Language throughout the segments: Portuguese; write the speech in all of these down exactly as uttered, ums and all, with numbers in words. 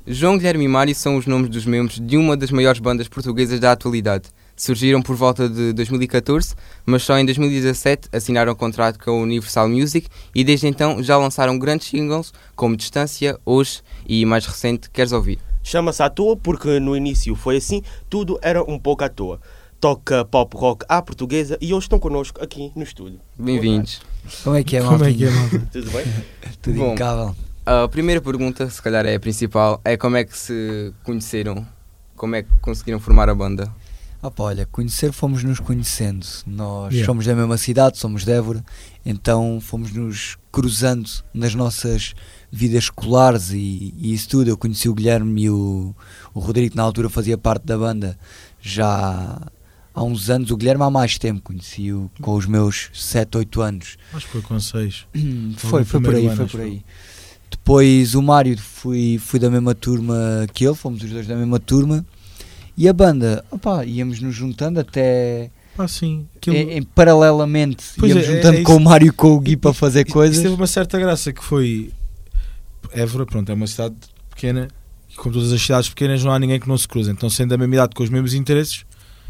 João, Guilherme e Mário são os nomes dos membros de uma das maiores bandas portuguesas da atualidade. Surgiram por volta de dois mil e catorze, mas só em dois mil e dezassete assinaram um contrato com a Universal Music e desde então já lançaram grandes singles como Distância, Hoje e mais recente Queres Ouvir. Chama-se À Toa porque no início foi assim, tudo era um pouco à toa. Toca pop rock à portuguesa e hoje estão connosco aqui no estúdio. Bem-vindos. Como é que é, Como é que é, maltinha? malta? Tudo bem? Tudo Bom, impecável. A primeira pergunta, se calhar é a principal, é como é que se conheceram? Como é que conseguiram formar a banda? Ah pá, olha, conhecer fomos nos conhecendo. Nós Yeah. somos da mesma cidade, somos de Évora, então fomos nos cruzando nas nossas vidas escolares e, e isso tudo. Eu conheci o Guilherme e o, o Rodrigo, que na altura fazia parte da banda já há uns anos. O Guilherme há mais tempo, conheci-o com os meus sete, oito anos. Acho que foi com seis. Foi, no foi por primeiro aí, ano, foi acho por eu. aí. Depois o Mário, fui, fui da mesma turma que ele, fomos os dois da mesma turma. E a banda, opá, íamos nos juntando até Ah, sim. Aquilo... em, em- paralelamente, Pois íamos é, é- juntando é com isso. o Mário e com o Gui para fazer Isso- coisas. Isso teve uma certa graça que foi... Évora, pronto, é uma cidade pequena e como todas as cidades pequenas não há ninguém que não se cruza. Então, sendo da mesma idade com os mesmos interesses,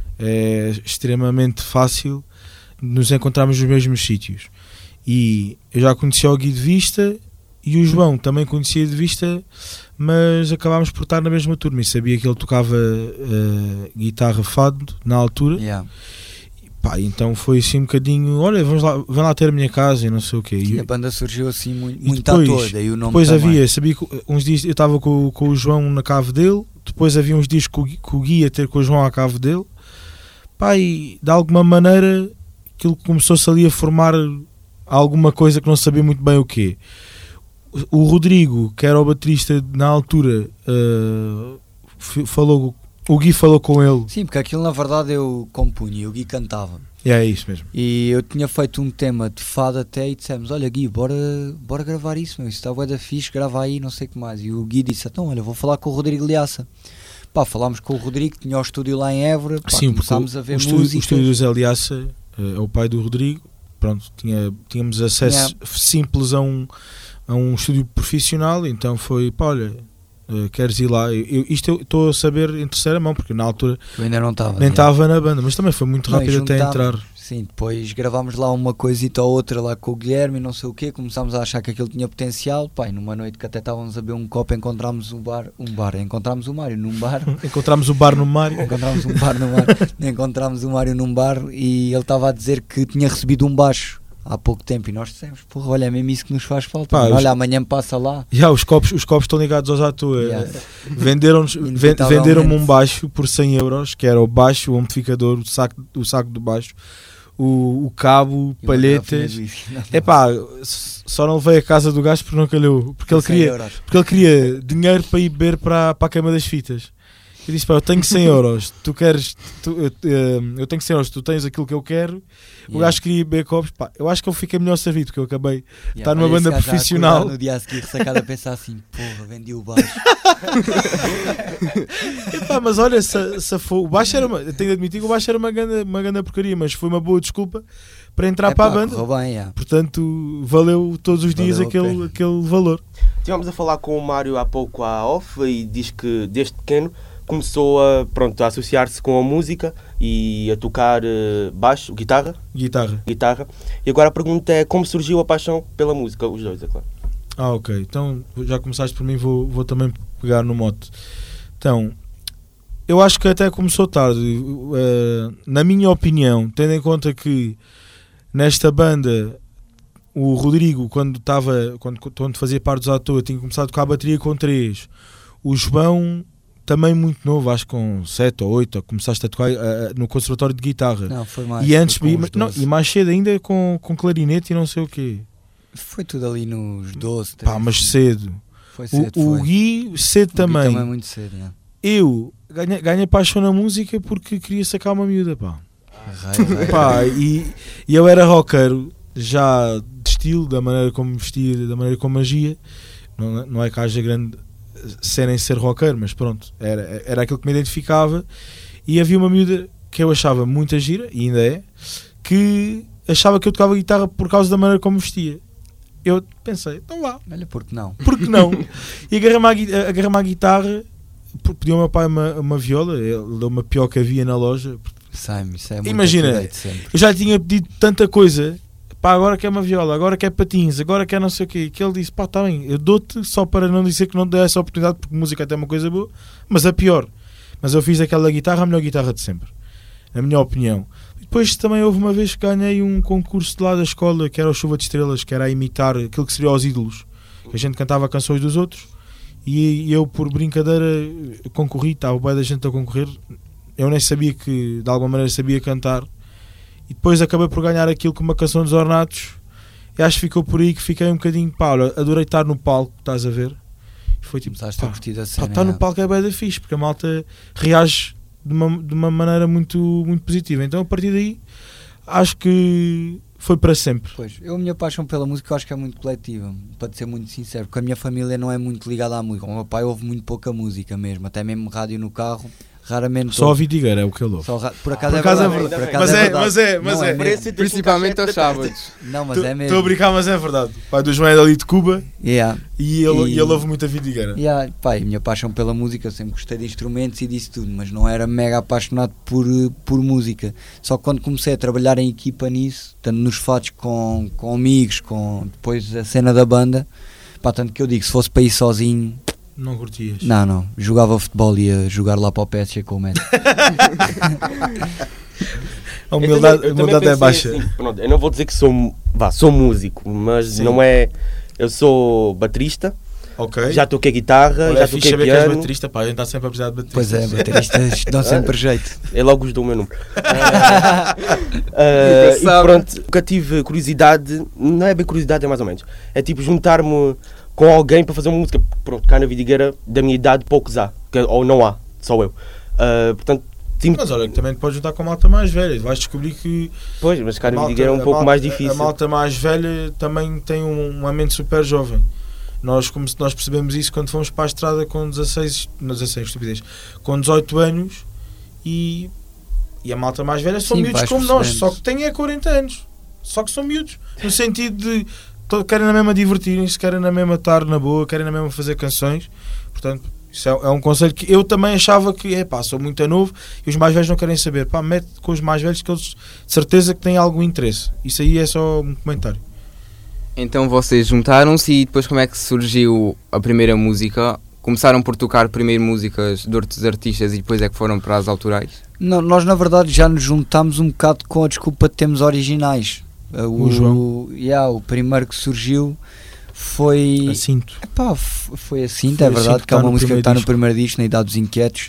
é extremamente fácil nos encontrarmos nos mesmos sítios. E eu já conhecia o Gui de vista e o João também conhecia de vista, mas acabámos por estar na mesma turma e sabia que ele tocava eh, guitarra fado na altura. Yeah. Pá, então foi assim um bocadinho, olha, vamos lá, vão lá ter a minha casa e não sei o quê. E E, a banda surgiu assim muito, e muito depois- à toa, daí o nome depois também. havia, sabia que uns dias eu estava com, com o João na cave dele, depois havia uns dias que o, Gui- que o Gui ia ter com o João à cave dele. Pá, e de alguma maneira aquilo começou-se ali a formar alguma coisa que não sabia muito bem o quê. O, o Rodrigo, que era o baterista na altura, eh, f- falou, o Gui falou com ele. Sim, porque aquilo na verdade eu compunha e o Gui cantava. E é isso mesmo. E eu tinha feito um tema de fado até e dissemos, olha Gui, bora, bora gravar isso, meu, isso está bué da fixe, grava aí, não sei o que mais. E o Gui disse, então olha, vou falar com o Rodrigo Liaça. Pá, falámos com o Rodrigo, tinha o estúdio lá em Évora, pá, Sim, porque começámos o, a ver o estúdio, o músicas. estúdio do Zé Liaça eh, é o pai do Rodrigo. Pronto, tinha, tínhamos acesso Yeah. simples a um, a um estúdio profissional, então foi, pá, olha, eh, queres ir lá? Eu, eu- isto eu estou a saber em terceira mão, porque na altura Eu ainda não estava. nem estava na banda, mas também foi muito Não, rápido e até juntámos. entrar. Sim, depois gravámos lá uma coisita ou outra lá com o Guilherme e não sei o quê, começámos a achar que aquilo tinha potencial, pá, e numa noite que até estávamos a beber um copo encontramos um bar, um bar, encontramos o Mário num bar, Encontramos o bar no Mário. encontramos um bar num bar, encontramos o Mário num bar e ele estava a dizer que tinha recebido um baixo há pouco tempo e nós dissemos, porra, olha, é mesmo isso que nos faz falta, Pá, mano. os- Olha, amanhã passa lá. Já, os copos, os copos estão ligados aos à toa. Yeah. Venderam-nos- ven- Inevitavelmente. Venderam-me um baixo por cem euros, que era o baixo, o amplificador, o saco, o saco do baixo, o, o cabo, E uma garrafinha palhetas. de whisky. Não, É pá, só não levei a casa do gajo porque não calhou. Porque ele cem queria, euros. porque ele queria dinheiro para ir beber para, para a cama das fitas. Eu disse, pá, eu tenho cem euros, tu queres, tu, eu, eh, eu tenho cem euros, tu tens aquilo que eu quero. O Yeah. gajo queria beber copos, pá, eu acho que eu fiquei melhor servido, porque eu acabei. Yeah, Tá numa olha esse banda gajo a profissional. acordar no dia a seguir ressacado a pensar assim, porra, vendi o baixo. Epá, mas olha, se, se for, o baixo era uma, eu tenho de admitir que o baixo era uma grande, uma grande porcaria, mas foi uma boa desculpa para entrar Epá, para a banda. correu bem, yeah. Portanto, valeu todos os dias Valeu a aquele, pena. aquele valor. Estivemos a falar com o Mário há pouco à off e diz que desde pequeno começou a, pronto, a associar-se com a música e a tocar eh, baixo, guitarra, Guitarra. guitarra. E agora a pergunta é como surgiu a paixão pela música, os dois, é claro. Ah, ok. Então, já começaste por mim, vou, vou também pegar no mote. Então, eu acho que até começou tarde. Uh, na minha opinião, tendo em conta que nesta banda o Rodrigo, quando estava, quando, quando fazia parte dos à toa, tinha começado a tocar a bateria com três. O João, também muito novo, acho que com sete ou oito, começaste a tocar uh, no conservatório de guitarra. Não, foi mais. e antes, foi com e, uns não, doze. e mais cedo ainda com, com clarinete e não sei o quê. Foi tudo ali nos doze, Pá, treze. mas cedo. Foi cedo, O, o foi. Gui, cedo O Gui também. também muito cedo, yeah. Eu ganhei, ganhei paixão na música porque queria sacar uma miúda, pá. Raio, raio. Pá, e, e eu era roqueiro, já de estilo, da maneira como vestia, da maneira como agia. Não, não é que haja grande cena em ser roqueiro, mas pronto, era, era aquilo que me identificava. E havia uma miúda que eu achava muita gira, e ainda é, que achava que eu tocava guitarra por causa da maneira como vestia. Eu pensei, então vá, Olha, porque não? porque não? E agarrei-me à, gui- agarrei-me à guitarra, pediu ao meu pai uma, uma viola, ele deu uma pior que havia na loja. Sai-me, isso é muito Imagina, up-to-date sempre. Eu já lhe tinha pedido tanta coisa, pá, agora quer uma viola, agora quer patins, agora quer não sei o quê, que ele disse, pá, está bem, eu dou-te só para não dizer que não te dei essa oportunidade, porque música até é uma coisa boa, mas a pior. Mas eu fiz aquela guitarra, a melhor guitarra de sempre, na minha opinião. Depois também houve uma vez que ganhei um concurso de lá da escola, que era o Chuva de Estrelas, que era a imitar aquilo que seria os ídolos, que a gente cantava canções dos outros, e, e eu por brincadeira concorri, estava bem da gente a concorrer, eu nem sabia que, de alguma maneira sabia cantar, e depois acabei por ganhar aquilo com uma canção dos Ornatos, e acho que ficou por aí que fiquei um bocadinho, pá, olha, adorei estar no palco, estás a ver, e foi tipo, Começaste a pá, curtir a pá, cena. estar no é. palco é bem da fixe, porque a malta reage de uma, de uma maneira muito, muito positiva. Então a partir daí acho que foi para sempre. Pois, eu a minha paixão pela música eu acho que é muito coletiva, para ser muito sincero, porque a minha família não é muito ligada à música. O meu pai ouve muito pouca música mesmo, até mesmo rádio no carro, raramente Só a ouve. Vidigueira é o que ele ouve. Só ra- Por acaso, Por acaso é é verdade, verdade. por acaso Mas é, verdade. mas é, mas Não, é. mesmo. Principalmente aos sábados. Não, mas é Estou mesmo. a brincar, mas é verdade. O pai do João é dali de Cuba Yeah. e ele, E- e ele ouve muito a Vidigueira. Yeah, pá, e a minha paixão pela música, eu sempre gostei de instrumentos e disso tudo, mas não era mega apaixonado por, eh, por música. Só que quando comecei a trabalhar em equipa nisso, tanto nos fatos com, com amigos, com depois a cena da banda, pá, tanto que eu digo, se fosse para ir sozinho, Não curtias? não, não, jogava futebol e ia jogar lá para o P S G com o Messi. A humildade, Eu a também- eu humildade também é baixa. pensei assim, pronto, eu não vou dizer que sou, vá, sou músico, mas Sim. não é. Eu sou baterista, Ok. já toquei guitarra, Olha, já é fixe toquei saber que és piano. baterista, pá. A gente está sempre a precisar de baterista. Pois é, bateristas dão sempre jeito. Eu logo vos dou o meu número. Ah, ah, e sabe. pronto, nunca tive curiosidade, não é bem curiosidade, é mais ou menos. É tipo juntar-me com alguém para fazer uma música. Pronto, cá na Vidigueira, da minha idade, poucos há, que- ou não há, só eu. Ah, portanto, sim, Mas olha, que também te podes juntar com a malta mais velha. Vais descobrir que pois, mas cá a na malta- Vidigueira é um a pouco malta- mais A difícil. malta mais velha também tem um, uma mente super jovem. Nós, como se nós percebemos isso quando fomos para a estrada com dezasseis, não dezasseis, estupidez, com dezoito anos e, e a malta mais velha são Sim, miúdos vais como nós, percebendo. só que têm é quarenta anos. Só que são miúdos, no sentido de to- querem na mesma divertirem-se, querem na mesma estar na boa, querem na mesma fazer canções. Portanto, isso é, é um conselho que eu também achava que, é pá, sou muito novo e os mais velhos não querem saber. Pá, mete com os mais velhos que eles de certeza que têm algum interesse. Isso aí é só um comentário. Então vocês juntaram-se e depois como é que surgiu a primeira música? Começaram por tocar primeiro músicas de outros artistas e depois é que foram para as autorais? Não, nós na verdade já nos juntámos um bocado com a desculpa de termos originais. Uh, O João. yeah, o primeiro que surgiu foi. Assinto. Epá, f- foi assim, Foi é assim verdade, que que é tá uma no música que primeiro está no disco. primeiro disco, na Idade dos Inquietos.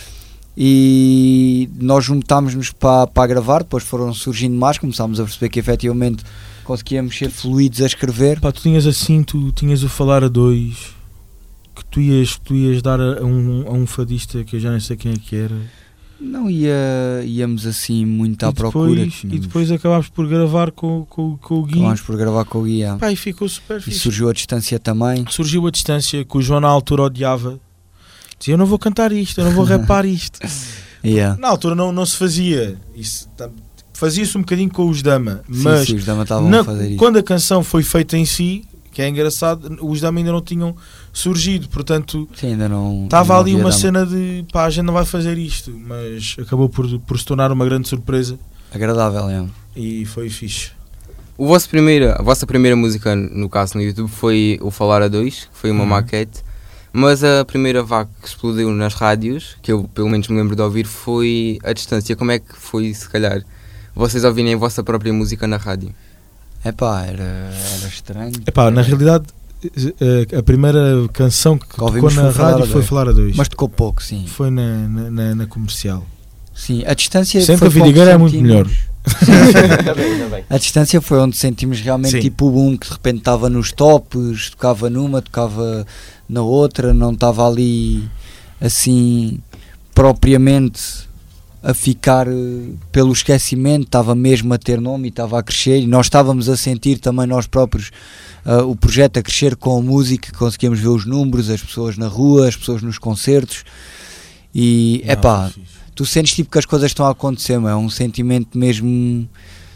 E nós juntámos-nos para, para gravar, depois foram surgindo mais, começámos a perceber que efetivamente conseguíamos ser fluidos a escrever. Pá, tu tinhas assim, tu tinhas o falar a dois que tu ias, tu ias dar a um, a um fadista que eu já nem sei quem é que era. Não ia, íamos assim muito à e, procura. depois, e tínhamos- depois acabámos por gravar com, com, com o Gui. acabámos por gravar com o guia. Pá, e ficou super E fixe. surgiu a distância também. Surgiu a distância que o João na altura odiava. Dizia, eu não vou cantar isto, eu não vou rapar isto. Yeah. Na altura não, não se fazia. Isso, tá- fazia-se um bocadinho com os Dama. Mas Sim, sim, os Dama estavam na- a fazer isso. quando a canção foi feita em si, que é engraçado, os Dama ainda não tinham surgido. Portanto, Sim, ainda não. estava não ali havia uma Dama. cena de pá, a gente não vai fazer isto. Mas acabou por, por se tornar uma grande surpresa Agradável, é. e foi fixe. O vosso primeira, a vossa primeira música, no caso no YouTube, foi o Falar a Dois, que foi uma Uhum. maquete, mas a primeira vaca que explodiu nas rádios, que eu pelo menos me lembro de ouvir, foi A Distância. Como é que foi, se calhar, vocês ouvirem a vossa própria música na rádio? Epá, era, era estranho. Epá, na realidade, a, a primeira canção que, Que tocou ouvimos na foi Falar a rádio foi Dois. Falar a Dois. Mas tocou pouco, sim. Foi na, na, na- na comercial. Sim, a distância Sempre foi a Vidigueira onde é muito sentimos- melhor. Ainda bem, ainda bem. A distância foi onde sentimos realmente Sim. tipo o boom, que de repente estava nos tops, tocava numa, tocava na outra, não estava ali assim propriamente a ficar eh, pelo esquecimento, estava mesmo a ter nome e estava a crescer, e nós estávamos a sentir também nós próprios eh, o projeto a crescer com a música, conseguíamos ver os números, as pessoas na rua, as pessoas nos concertos, e Não, epá, foi fixe. tu sentes tipo que as coisas estão a acontecer, meu, é um sentimento mesmo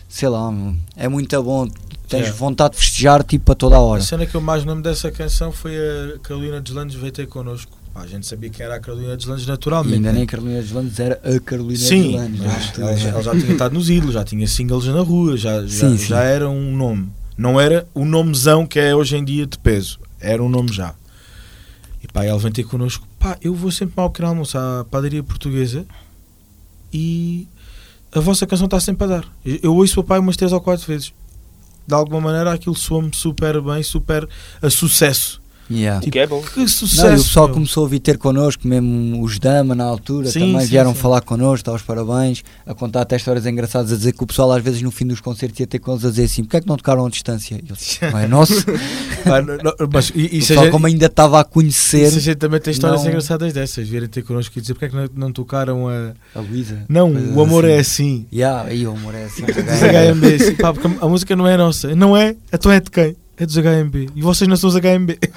sei lá, é muito bom. Tens É. vontade de festejar tipo a toda a hora. A cena que eu mais lembro dessa canção foi a Carolina Deslandes veio ter connosco. Pá, a gente sabia que era a Carolina Deslandes E naturalmente. ainda né? nem a Carolina Deslandes era a Carolina Sim, Deslandes. mas já. ela, já- ela já tinha estado nos ídolos, já tinha singles na rua, já, já, Sim, sim. já era um nome. Não era o nomezão que é hoje em dia de peso, era um nome já. E pá, ela vem ter connosco. Pá, eu vou sempre mal pequeno almoço à padaria portuguesa e a vossa canção está sempre a dar. Eu, eu ouço o pai umas três ou quatro vezes. De alguma maneira aquilo soa-me super bem, super a sucesso. Yeah. O que é bom. Que sucesso! Não, e o pessoal meu. começou a vir ter connosco, mesmo os Dama na altura, Sim, também sim, vieram sim. falar connosco, dar os parabéns, a contar até histórias engraçadas, a dizer que o pessoal às vezes no fim dos concertos ia ter com eles a dizer assim, porque é que não tocaram a distância? E eles, não é nosso. Ah, não, não, mas, e, O e se a pessoal gente- como ainda estava a conhecer e se a gente também tem histórias não- engraçadas dessas, virem ter connosco e dizer porque é que não, não tocaram a. a Luísa. Não, coisas o amor assim. é assim. Yeah, aí o amor é assim. Dos H M B, assim, pá, porque a música não é nossa. Não é? Então é de quem? É dos H M B. E vocês não são os H M B.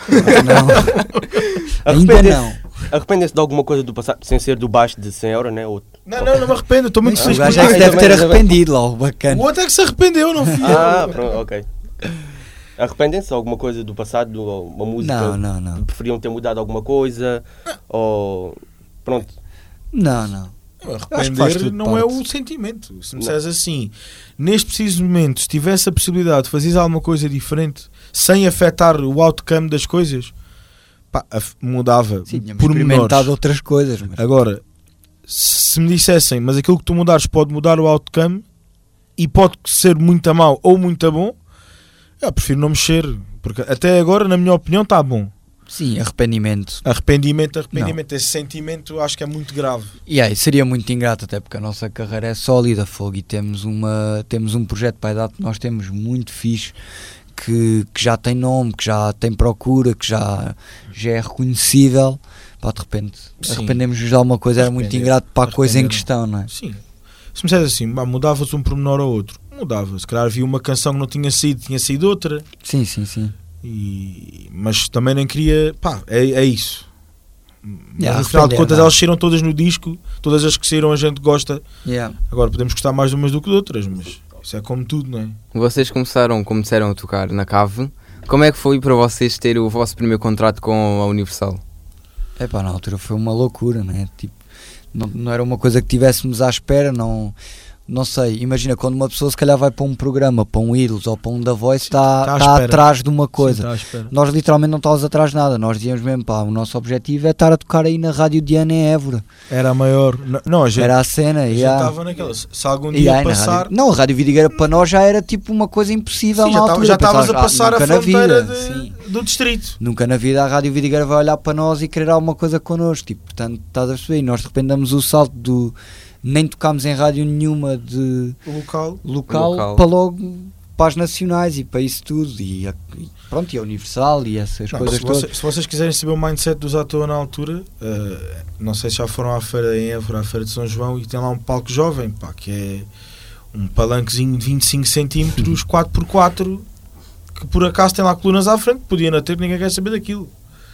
Não. Ainda Arrependem-se não. arrependem-se de alguma coisa do passado, sem ser do baixo de cem euros, né? Ou... Não, não, não me arrependo. Estou muito O feliz gajo por é que Ah, se deve também, ter também. arrependido lá, o O bacana. outro é que se arrependeu, não fui eu. Ah, pronto, ok. Arrependem-se de alguma coisa do passado, do- uma música? Não, não, não. Preferiam ter mudado alguma coisa? Ou. Pronto. Não, não. Acho que faz Arrepender tudo não é parte. o sentimento. Se me Não. disseres assim, neste preciso momento, se tivesse a possibilidade de fazeres alguma coisa diferente, sem afetar o outcome das coisas, pá, af- mudava Sim, tínhamos por experimentado menores. outras coisas. Mas... Agora, se me dissessem, mas aquilo que tu mudares pode mudar o outcome e pode ser muito a mau ou muito a bom, eu prefiro não mexer, porque até agora, na minha opinião, está bom. Sim, arrependimento. Arrependimento, arrependimento, esse sentimento acho que é muito grave. E aí, seria muito ingrato até porque a nossa carreira é sólida, fogo, e temos, uma, temos um projeto para a idade que nós temos muito fixe, que, que já tem nome, que já tem procura, que já, já é reconhecível. Pá, de repente, Sim. arrependemos-nos de alguma coisa, era muito Arrepender. ingrato para a coisa em Arrepender. questão, não é? Sim. Se me disseres assim, bah, mudava-se um pormenor ou outro, mudava. Se calhar havia uma canção que não tinha sido, tinha sido outra. Sim, sim, sim. E... Mas também nem queria. Pá, é, é isso. Mas Yeah, no final de arrepender, contas, não. elas saíram todas no disco, todas as que saíram a gente gosta. Yeah. Agora podemos gostar mais de umas do que de outras, mas isso é como tudo, não é? Vocês começaram, como disseram, a tocar na Cave. Como é que foi para vocês ter o vosso primeiro contrato com a Universal? Epá, na altura foi uma loucura, né? Tipo, não, não era uma coisa que tivéssemos à espera, não, não sei. Imagina, quando uma pessoa se calhar vai para um programa, para um Idols ou para um The Voice, está tá à tá espera. atrás de uma coisa. Sim, tá à espera. Nós literalmente não estávamos atrás de nada, nós dizíamos mesmo, pá, o nosso objetivo é estar a tocar aí na Rádio Diana em Évora. Era a maior. Não, não a gente Era a cena, a gente yeah. estava naquela. Se algum E dia aí, na passar. rádio... Não, a Rádio Vidigueira para nós já era tipo uma coisa impossível Sim, na já tava- altura. já estavas a Pensavas, passar ah, a nunca na fronteira vida, de- sim. do distrito. Nunca na vida a Rádio Vidigueira vai olhar para nós e querer alguma coisa connosco, tipo, portanto, estás a perceber, e nós de repente damos o salto do, nem tocámos em rádio nenhuma de O local. local, Local. para logo para as nacionais e para isso tudo, e, a- e pronto, e a Universal e essas Não, coisas se, todas. você- se vocês quiserem saber o mindset dos à toa na altura, eh, não sei se já foram à feira em Évora, à feira de São João, e tem lá um palco jovem, pá, que é um palanquezinho de vinte e cinco centímetros, quatro por quatro, que por acaso tem lá colunas à frente, podia não ter, ninguém quer saber daquilo.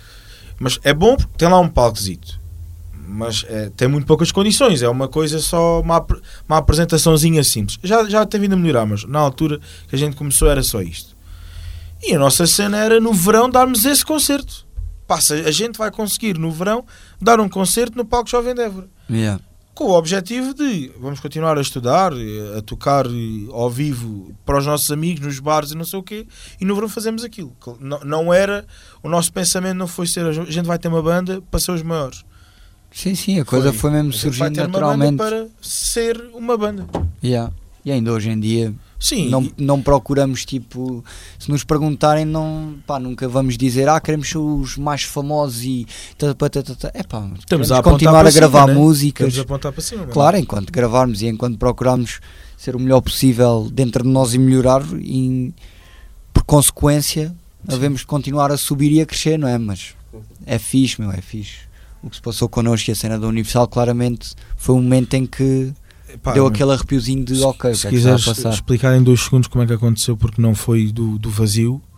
Mas é bom porque tem lá um palquezito, mas eh, tem muito poucas condições, é uma coisa só, uma, apre- uma apresentaçãozinha simples. Já, já tem vindo a melhorar, mas na altura que a gente começou era só isto. E a nossa cena era no verão darmos esse concerto. Passa, a gente vai conseguir no verão dar um concerto no Palco Jovem de Évora. Yeah. Com o objetivo de vamos continuar a estudar, a tocar ao vivo para os nossos amigos nos bares e não sei o quê, e no verão fazemos aquilo. Não, não era, o nosso pensamento não foi ser a gente vai ter uma banda para ser os maiores. Sim, sim, a coisa foi, mesmo A gente vai surgindo ter naturalmente. uma banda para ser uma banda. Yeah. E ainda hoje em dia Sim, não, e- não procuramos, tipo, se nos perguntarem, não, pá, nunca vamos dizer, ah, queremos ser os mais famosos e tá, tá, tá, tá, tá. É pá, estamos queremos a apontar continuar para a gravar cima, né? músicas. Estamos a apontar para cima. Claro, enquanto gravarmos e enquanto procurarmos ser o melhor possível dentro de nós e melhorar, e por consequência, havemos de continuar a subir e a crescer, não é? Mas é fixe, meu, é fixe. O que se passou connosco e a cena da Universal, claramente, foi um momento em que Pá, deu mas- aquele arrepiozinho de ok, o se que é que está a quiseres passar? explicar em dois segundos como é que aconteceu, porque não foi do, do vazio,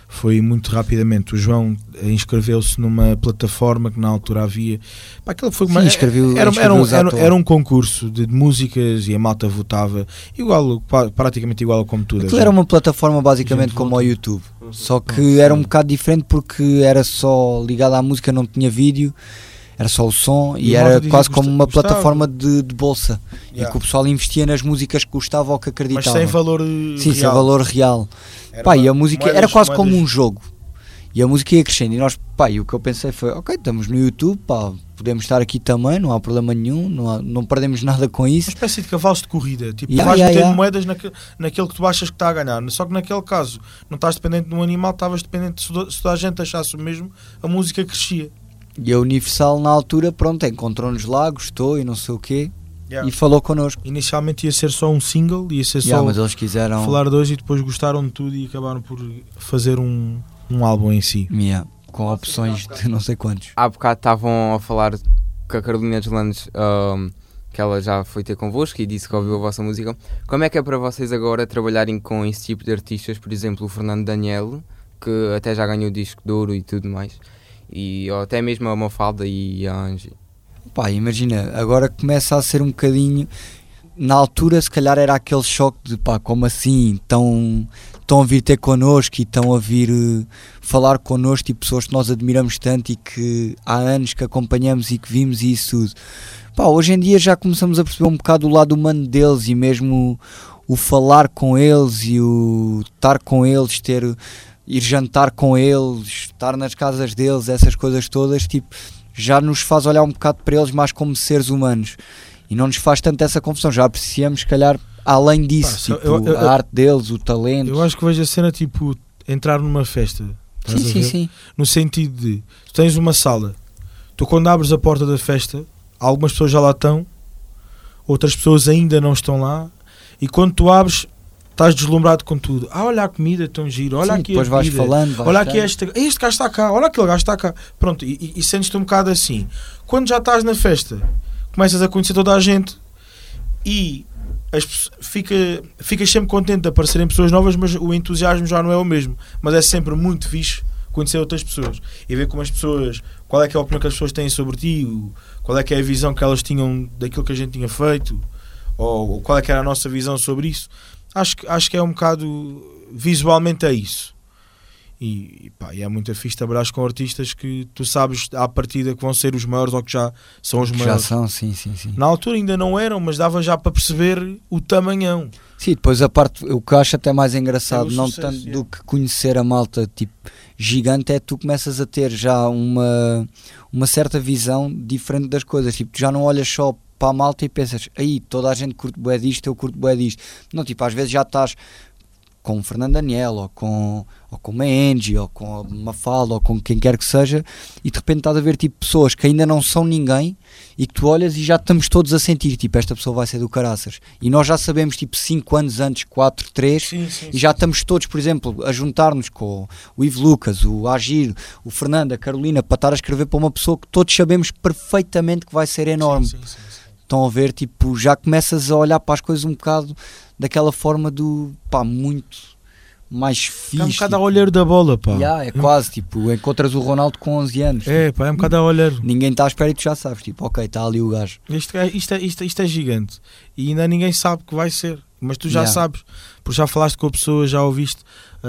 foi muito rapidamente. O João inscreveu-se numa plataforma que na altura havia. Pá, aquilo foi uma, Sim, inscreveu, era, inscreveu era, um, os era, atores. era um concurso de, de músicas e a malta votava igual, praticamente igual como tudo. Aquilo era uma plataforma basicamente como o YouTube, só que era um bocado diferente porque era só ligado à música, não tinha vídeo, era só o som e, E a era malta dizia quase que como gosta- uma gostava. plataforma de, de bolsa, Yeah. em que o pessoal investia nas músicas que gostava ou que Mas acreditava. sem valor Sim, real. sem valor real. Era Pá, e uma- a música moedas- era quase moedas- como um jogo. E a música ia crescendo. E nós, pá, e o que eu pensei foi: ok, estamos no YouTube, pá, podemos estar aqui também, não há problema nenhum, não, há- não perdemos nada com Uma isso. espécie de cavalos de corrida. Tipo, Yeah, vais yeah, meter yeah. moedas naque, naquele que tu achas que está a ganhar. Só que naquele caso, não estás dependente de um animal, estavas dependente se toda, se toda a gente achasse o mesmo, a música crescia. E a Universal, na altura, pronto, encontrou-nos lá, gostou e não sei o quê, Yeah. e falou connosco. Inicialmente ia ser só um single, ia ser Yeah, só mas eles quiseram. falar de hoje e depois gostaram de tudo e acabaram por fazer um, um álbum em si. Yeah, com opções de não sei quantos. Há bocado estavam a falar com a Carolina Deslandes, ahm, que ela já foi ter convosco e disse que ouviu a vossa música. Como é que é para vocês agora trabalharem com esse tipo de artistas? Por exemplo, o Fernando Daniel, que até já ganhou o disco de ouro e tudo mais, e ou até mesmo a Mafalda e a Angie. Pá, imagina, agora começa a ser um bocadinho. Na altura, se calhar, era aquele choque de pá, como assim? Estão, estão a vir ter connosco e estão a vir uh, falar connosco, tipo pessoas que nós admiramos tanto e que há anos que acompanhamos e que vimos e isso tudo. Pá, hoje em dia já começamos a perceber um bocado o lado humano deles e mesmo o, o falar com eles e o estar com eles, ter, ir jantar com eles, estar nas casas deles, essas coisas todas, tipo, já nos faz olhar um bocado para eles mais como seres humanos. E não nos faz tanto essa confusão, já apreciamos, se calhar, além disso, Pá, tipo, eu- eu- a arte deles, o talento. Eu acho que vejo a cena tipo entrar numa festa. Estás Sim, a sim, ver? sim. No sentido de tu tens uma sala, tu quando abres a porta da festa, algumas pessoas já lá estão, outras pessoas ainda não estão lá, e quando tu abres, estás deslumbrado com tudo. Ah, olha a comida, tão giro, olha Sim, aqui depois a vais comida. falando, vais Olha aqui estando. este, este gajo está cá, olha aquele gajo está cá. Pronto, e, e, e sentes-te um bocado assim. Quando já estás na festa, começas a conhecer toda a gente e as, pe- fica, ficas sempre contente de aparecerem pessoas novas, mas o entusiasmo já não é o mesmo. Mas é sempre muito fixe conhecer outras pessoas e ver como as pessoas, qual é que é a opinião que as pessoas têm sobre ti, o- qual é que é a visão que elas tinham daquilo que a gente tinha feito, ou, ou qual é que era a nossa visão sobre isso. Acho que, acho que é um bocado visualmente é isso. E, e, pá, e é muito fixe trabalhar com artistas que tu sabes à partida que vão ser os maiores ou que já são os Que já maiores. são, sim, sim, sim. Na altura ainda não eram, mas dava já para perceber o tamanhão. Sim, depois a parte, o que eu acho até mais engraçado, É o não sucesso, tanto é. do que conhecer a malta tipo gigante, é que tu começas a ter já uma, uma certa visão diferente das coisas. Tipo, tu já não olhas só para a malta e pensas, aí toda a gente curte bué disto, eu curto bué disto. Não, tipo, às vezes já estás com o Fernando Daniel, ou com, ou com uma Angie, ou com a Mafalda, ou com quem quer que seja, e de repente estás a ver tipo pessoas que ainda não são ninguém e que tu olhas e já estamos todos a sentir, tipo, esta pessoa vai ser do caraças. E nós já sabemos, tipo, cinco anos antes, quatro, três, Sim, sim, e já estamos todos, por exemplo, a juntar-nos com o Ivo Lucas, o Agir, o Fernando, a Carolina, para estar a escrever para uma pessoa que todos sabemos perfeitamente que vai ser enorme. Sim, sim, sim, sim. Estão a ver, tipo, já começas a olhar para as coisas um bocado daquela forma do, pá, muito mais fixe. É um bocado tipo, a olhar da bola, pá. yeah, é quase, tipo, encontras o Ronaldo com onze anos. É, pá, é um bocado a olhar. Ninguém está à espera e tu já sabes, tipo, ok, está ali o gajo. Isto é, isto, é, isto, é, isto é gigante. E ainda ninguém sabe que vai ser. Mas tu já Yeah. sabes. Porque já falaste com a pessoa, já ouviste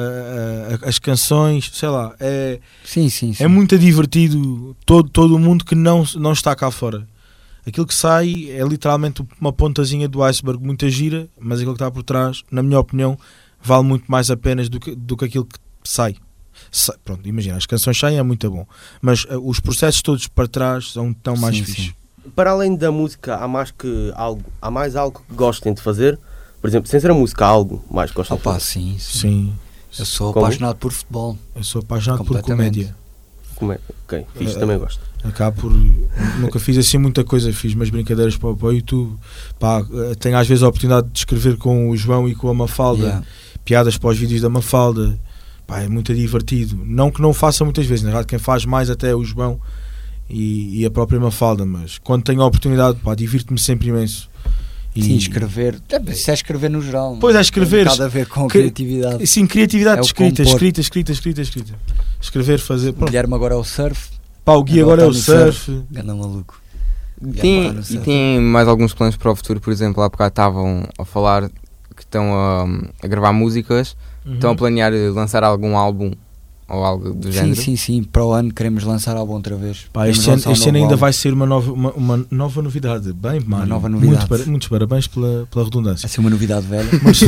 uh, uh, as canções, sei lá. É, Sim, sim, sim. é muito divertido todo, todo o mundo que não, não está cá fora. Aquilo que sai é literalmente uma pontazinha do iceberg, muita gira, mas aquilo que está por trás, na minha opinião, vale muito mais a pena do que, do que aquilo que sai. Sai- Pronto, imagina, as canções saem é muito bom, mas uh, os processos todos para trás são tão mais Sim, fixes. sim. Para além da música, há mais, que algo, há mais algo que gostem de fazer? Por exemplo, sem ser a música, há algo mais que gostem de Opa, fazer? sim, sim. Sim, Eu sou Como? apaixonado por futebol. eu sou apaixonado por Completamente. comédia. Como é? Ok, fixe, É, também gosto. Acabo por. Nunca fiz assim muita coisa, fiz umas brincadeiras para, para o YouTube. Pá, eh, tenho às vezes a oportunidade de escrever com o João e com a Mafalda, Yeah. piadas para os vídeos da Mafalda. Pá, é muito divertido. Não que não faça muitas vezes, na verdade, quem faz mais até é o João e, e a própria Mafalda, mas quando tenho a oportunidade, pá, divirto-me sempre imenso. E... Sim, escrever. Isso é escrever no geral. Pois é, escrever. Tem nada a ver com que... criatividade. Sim, criatividade é de escrita, escrita, escrita, escrita, escrita. Escrever, fazer. O Guilherme agora é o surf. Pá, o Gui agora, agora é o surf. surf. Ganda maluco. Tem, e tem mais alguns planos para o futuro, por exemplo, há bocado estavam a falar que estão a, a gravar músicas, uhum. estão a planear lançar algum álbum ou algo do sim, género. Sim, sim, sim, para o ano queremos lançar álbum outra vez. Pá, este ano, este ano ainda álbum. Vai ser uma nova, uma, uma nova novidade. Bem, Mário, nova novidade. Muito, muitos parabéns pela, pela redundância. Vai ser uma novidade velha.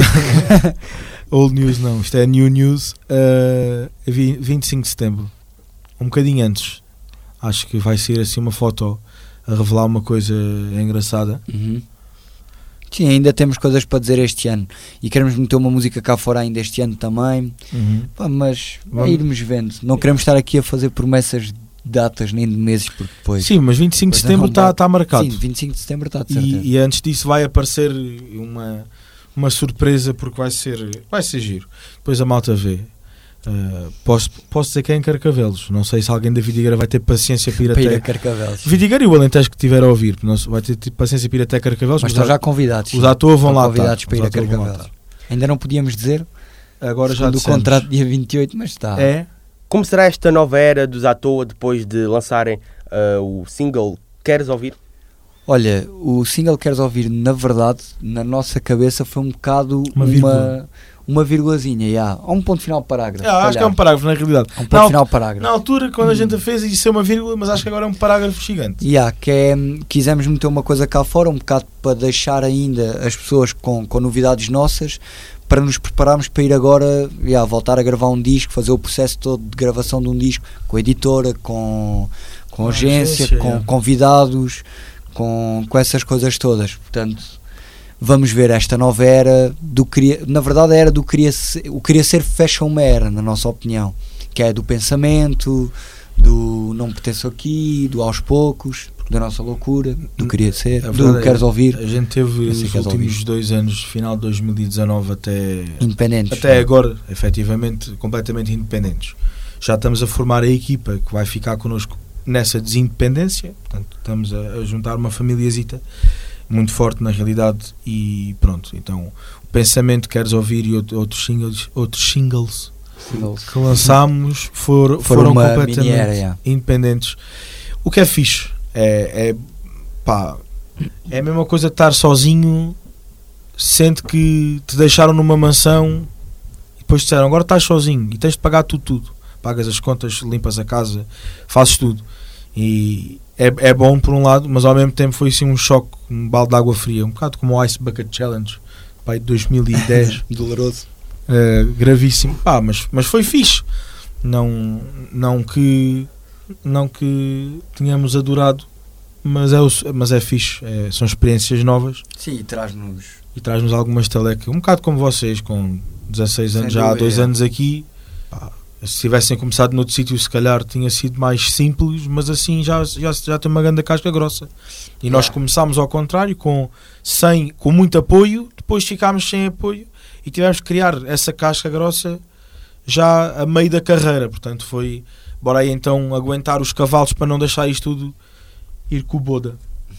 Old news não, isto é new news. Uh, vinte e cinco de setembro, um bocadinho antes, acho que vai ser assim uma foto a revelar uma coisa engraçada. Uhum. Sim, ainda temos coisas para dizer este ano e queremos meter uma música cá fora ainda este ano também. Uhum. Pá, mas Vamos. irmos vendo, não queremos estar aqui a fazer promessas de datas nem de meses, porque depois sim, mas vinte e cinco de setembro está tá marcado. Sim, vinte e cinco de setembro está de certeza. E, e antes disso vai aparecer uma, uma surpresa, porque vai ser, vai ser giro, depois a malta vê. Uh, posso, posso dizer que é em Carcavelos. Não sei se alguém da Vidigueira vai ter paciência para ir para até ir a Carcavelos. Vidigueira e o Alentejo que estiver a ouvir, não vai ter paciência para ir até Carcavelos. Mas estão já convidados. Os atores vão lá convidados estar. para ir a Carcavelos. Ainda não podíamos dizer. Agora já do contrato dia vinte e oito, mas está. É. Como será esta nova era dos à toa depois de lançarem uh, o single Queres Ouvir? Olha, o single Queres Ouvir, na verdade, na nossa cabeça foi um bocado uma, uma, uma vírgulazinha, yeah. Há um ponto final parágrafo. Yeah, acho que é um parágrafo, na realidade. Um ponto na final parágrafo. Na altura, quando a gente a fez, isso é uma vírgula, mas acho que agora é um parágrafo gigante. Yeah, que é, quisemos meter uma coisa cá fora, um bocado para deixar ainda as pessoas com, com novidades nossas, para nos prepararmos para ir agora, yeah, voltar a gravar um disco, fazer o processo todo de gravação de um disco, com a editora, com, com agência, agência, com yeah. convidados, com, com essas coisas todas. Portanto, vamos ver esta nova era do queria, na verdade a era do queria ser, o queria ser fecha uma era, na nossa opinião, que é do pensamento, do não pertenço aqui, do aos poucos, da nossa loucura, do queria ser, do é, queres ouvir. A gente teve os últimos ouvir. dois anos, final de dois mil e dezanove até independentes, até agora, efetivamente completamente independentes. Já estamos a formar a equipa que vai ficar connosco nessa desindependência, portanto estamos a, a juntar uma famíliazita muito forte na realidade e pronto. Então o pensamento Queres Ouvir e outros singles, outros singles, singles. que lançámos for, foram completamente era, yeah. independentes. O que é fixe é, é pá, é a mesma coisa de estar sozinho, sente que te deixaram numa mansão e depois disseram agora estás sozinho e tens de pagar tudo, tudo. Pagas as contas, limpas a casa, fazes tudo. E é, é bom por um lado, mas ao mesmo tempo foi assim um choque, um balde de água fria, um bocado como o Ice Bucket Challenge, pá, de dois mil e dez. Doloroso. Uh, gravíssimo. Pá, mas, mas foi fixe. Não, não, que, não que tenhamos adorado, mas é, o, mas é fixe. É, são experiências novas. Sim, e traz-nos... E traz-nos algumas talecas. Um bocado como vocês, com dezasseis anos, já há dois é. anos aqui. Pá, se tivessem começado noutro sítio, se calhar tinha sido mais simples, mas assim já, já, já tem uma grande casca grossa. E nós yeah. começámos ao contrário, com, sem, com muito apoio, depois ficámos sem apoio e tivemos que criar essa casca grossa já a meio da carreira. Portanto, foi bora aí então aguentar os cavalos para não deixar isto tudo ir com o boda.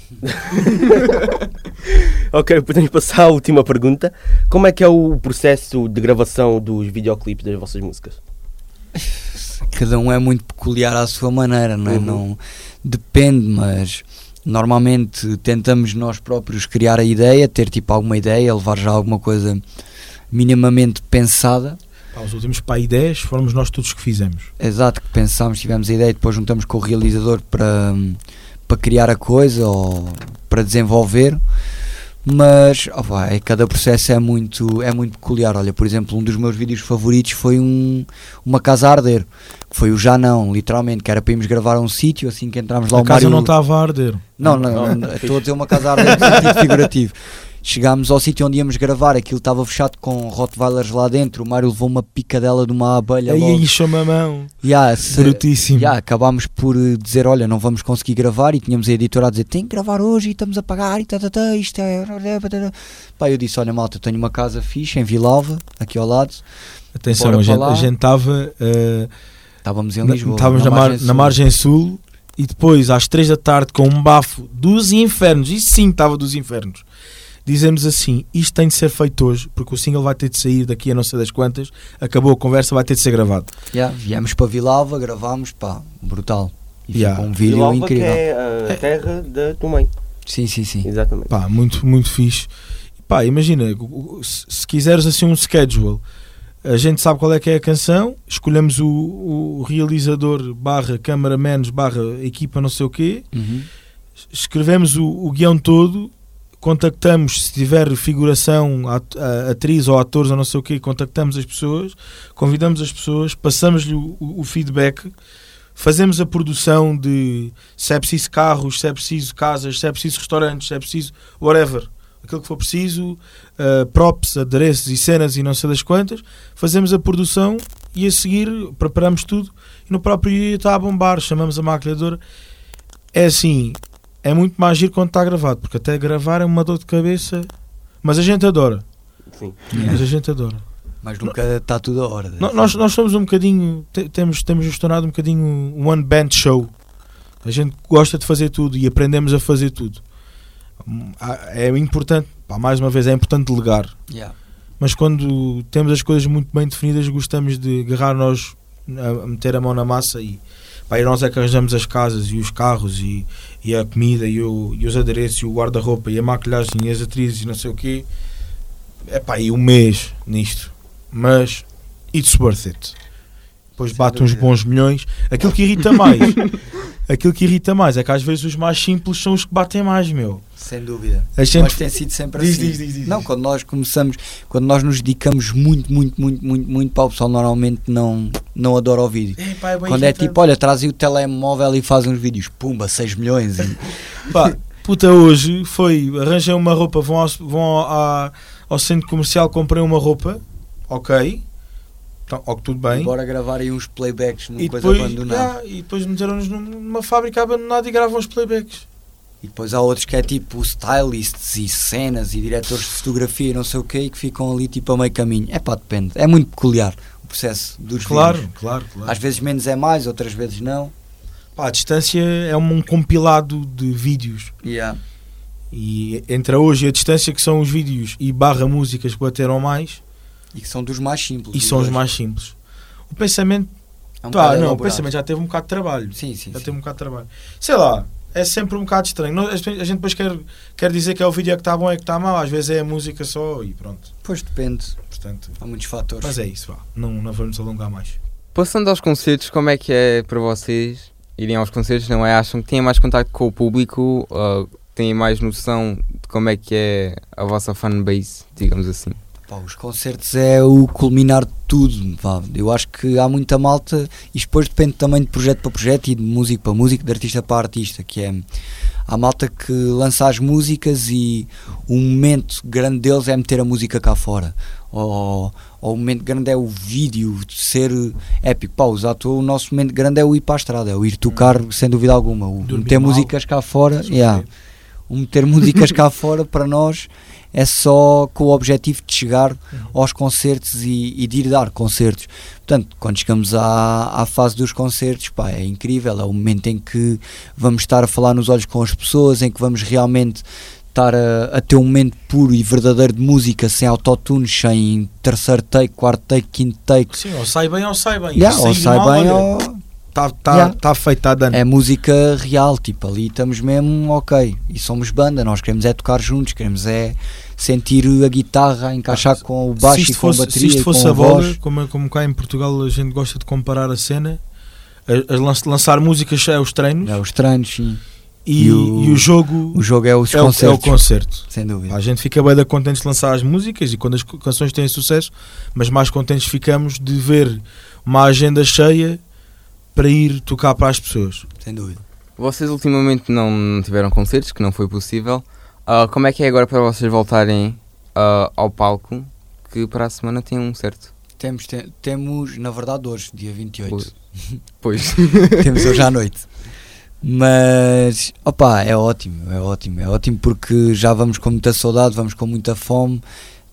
Ok, podemos passar à última pergunta. Como é que é o processo de gravação dos videoclipes das vossas músicas? Cada um é muito peculiar à sua maneira, não é? Uhum. Não, depende, mas normalmente tentamos nós próprios criar a ideia, ter tipo alguma ideia, levar já alguma coisa minimamente pensada. Pá, os últimos para ideias fomos nós todos que fizemos. Exato, que pensámos, tivemos a ideia e depois juntamos com o realizador para, para criar a coisa ou para desenvolver. Mas oh, vai, cada processo é muito, é muito peculiar. Olha, por exemplo, um dos meus vídeos favoritos foi um, uma casa a arder, que foi o Já Não, literalmente, que era para irmos gravar a um sítio, assim que entramos lá. A o casa Mário... não estava a arder. Não, não, não, estou a dizer uma casa a arder no sentido figurativo. Chegámos ao sítio onde íamos gravar, aquilo estava fechado com Rottweilers lá dentro, o Mário levou uma picadela de uma abelha. Aí chama a mão. Yeah, se, brutíssimo. Yeah, acabámos por dizer, olha, não vamos conseguir gravar, e tínhamos a editora a dizer, tem que gravar hoje e estamos a pagar e tatatá, isto é... Pá, eu disse, olha malta, tenho uma casa fixe em Vilalva, aqui ao lado. Atenção, a gente, a gente estava... Uh, estávamos em Lisboa. Estávamos na, na, margem, mar, na margem sul e depois às três da tarde com um bafo dos infernos, isso sim estava dos infernos. dizemos assim, isto tem de ser feito hoje, porque o single vai ter de sair daqui a não sei das quantas, acabou a conversa, vai ter de ser gravado. Yeah, viemos para Vilalva, gravámos, pá, brutal. E Yeah. ficou um vídeo Vilalva, incrível. que é a terra da tua mãe. Sim, sim, sim. Exatamente. Pá, muito, muito fixe. Pá, imagina, se, se quiseres assim um schedule, a gente sabe qual é que é a canção, escolhemos o, o realizador barra cameramanes barra equipa não sei o quê, Uhum. escrevemos o, o guião todo, contactamos, se tiver figuração, at- a- atriz ou atores ou não sei o quê, contactamos as pessoas, convidamos as pessoas, passamos-lhe o, o- o feedback, fazemos a produção de se é preciso carros, se é preciso casas, se é preciso restaurantes, se é preciso whatever, aquilo que for preciso, uh, props, adereços e cenas e não sei das quantas, fazemos a produção e a seguir preparamos tudo e no próprio dia está a bombar, chamamos a maquilhadora. É assim, é muito mais giro quando está gravado, porque até gravar é uma dor de cabeça, mas a gente adora, Sim. mas a gente adora. Mas nunca está tudo a hora. No- Nós, nós somos um bocadinho, te- temos, temos nos tornado um bocadinho um one band show. A gente gosta de fazer tudo e aprendemos a fazer tudo. Hum, há- É importante, pá, mais uma vez, é importante delegar. Yeah. Mas quando temos as coisas muito bem definidas, gostamos de agarrar nós, a a meter a mão na massa e, pá, e nós é que arranjamos as casas e os carros e, e a comida e, o, e os adereços e o guarda-roupa e a maquilhagem e as atrizes e não sei o quê. É pá, e um mês nisto. Mas it's worth it. Depois Sem bate uns dúvida. bons milhões. Aquilo que irrita mais, aquilo que irrita mais é que às vezes os mais simples são os que batem mais, meu. Sem dúvida. A gente- Mas tem sido sempre Diz, assim. diz, diz, diz, não, diz. quando nós começamos, quando nós nos dedicamos muito, muito, muito, muito, muito para o pessoal normalmente não, não adora o vídeo. É, pá, é bem Quando é irritante. tipo, olha, traz aí o telemóvel e faz uns vídeos, pumba, seis milhões. E... Pá, puta, hoje foi, arranjei uma roupa, vão ao, vão ao, ao centro comercial, comprei uma roupa, ok, então, ok, tudo bem. Bora gravar aí uns playbacks numa E coisa depois, abandonada. ah, e depois meteram-nos num- numa fábrica abandonada e gravam os playbacks. E depois há outros que é tipo stylists e cenas e diretores de fotografia e não sei o que, que ficam ali tipo a meio caminho. É pá, depende. É muito peculiar o processo dos Claro, vídeos. claro, claro. Às vezes menos é mais, outras vezes não. Pá, a distância é um, um compilado de vídeos. Yeah. E entre a hoje e a distância, que são os vídeos e barra músicas que bateram mais, E que são dos mais simples. e dos são os dois. mais simples. O pensamento, É um pá, bocado não, o elaborado. pensamento já teve um bocado de trabalho. Sim, sim. Já sim. teve um bocado de trabalho. Sei lá, é sempre um bocado estranho. Não, a gente a gente depois quer, quer dizer que é o vídeo é que está bom, é que está mal. Às vezes é a música só e pronto. Pois depende. Portanto, Há muitos fatores. mas é isso, vá. Não, não vamos alongar mais. Passando aos concertos, como é que é para vocês irem aos concertos, não é? Acham que têm mais contacto com o público, uh, têm mais noção de como é que é a vossa fanbase, digamos assim? Pá, os concertos é o culminar de tudo. Pá. Eu acho que há muita malta, e depois depende também de projeto para projeto e de músico para músico, de artista para artista, que é, há malta que lança as músicas e o momento grande deles é meter a música cá fora, ou, ou o momento grande é o vídeo de ser épico. Pá, os atores, o nosso momento grande é o ir para a estrada, é o ir tocar sem dúvida alguma, o Dormir meter mal. músicas cá fora, Sofrer. yeah. O meter músicas cá fora para nós é só com o objetivo de chegar aos concertos e, e de ir dar concertos. Portanto, quando chegamos à, à fase dos concertos, pá, é incrível, é o momento em que vamos estar a falar nos olhos com as pessoas, em que vamos realmente estar a, a ter um momento puro e verdadeiro de música, sem autotunes, sem terceiro take, quarto take, quinto take. Sim, ou sai bem ou sai bem. Yeah, Se ou sair sai mal, bem olha, ou... Está tá, Yeah. tá feito, está dando. É música real, tipo, ali estamos mesmo ok, e somos banda, nós queremos é tocar juntos, queremos é sentir a guitarra, a encaixar com o baixo se e isto com a fosse, bateria se isto e com fosse a a bola, voz. como, como cá em Portugal a gente gosta de comparar a cena, a, a lan- lançar músicas é os treinos É, os treinos, sim. e, e o- e o jogo O jogo é os é o, é o concertos, concerto. sem dúvida. A gente fica bem da contentes de lançar as músicas e quando as co- canções têm sucesso, mas mais contentes ficamos de ver uma agenda cheia para ir tocar para as pessoas. Sem dúvida. Vocês ultimamente não tiveram concertos, que não foi possível. Uh, como é que é agora para vocês voltarem uh, ao palco, que para a semana tem um certo? Temos, te- temos, na verdade, hoje, dia vinte e oito. Pois. Temos hoje à noite. Mas, opá, é ótimo, é ótimo, é ótimo porque já vamos com muita saudade, vamos com muita fome.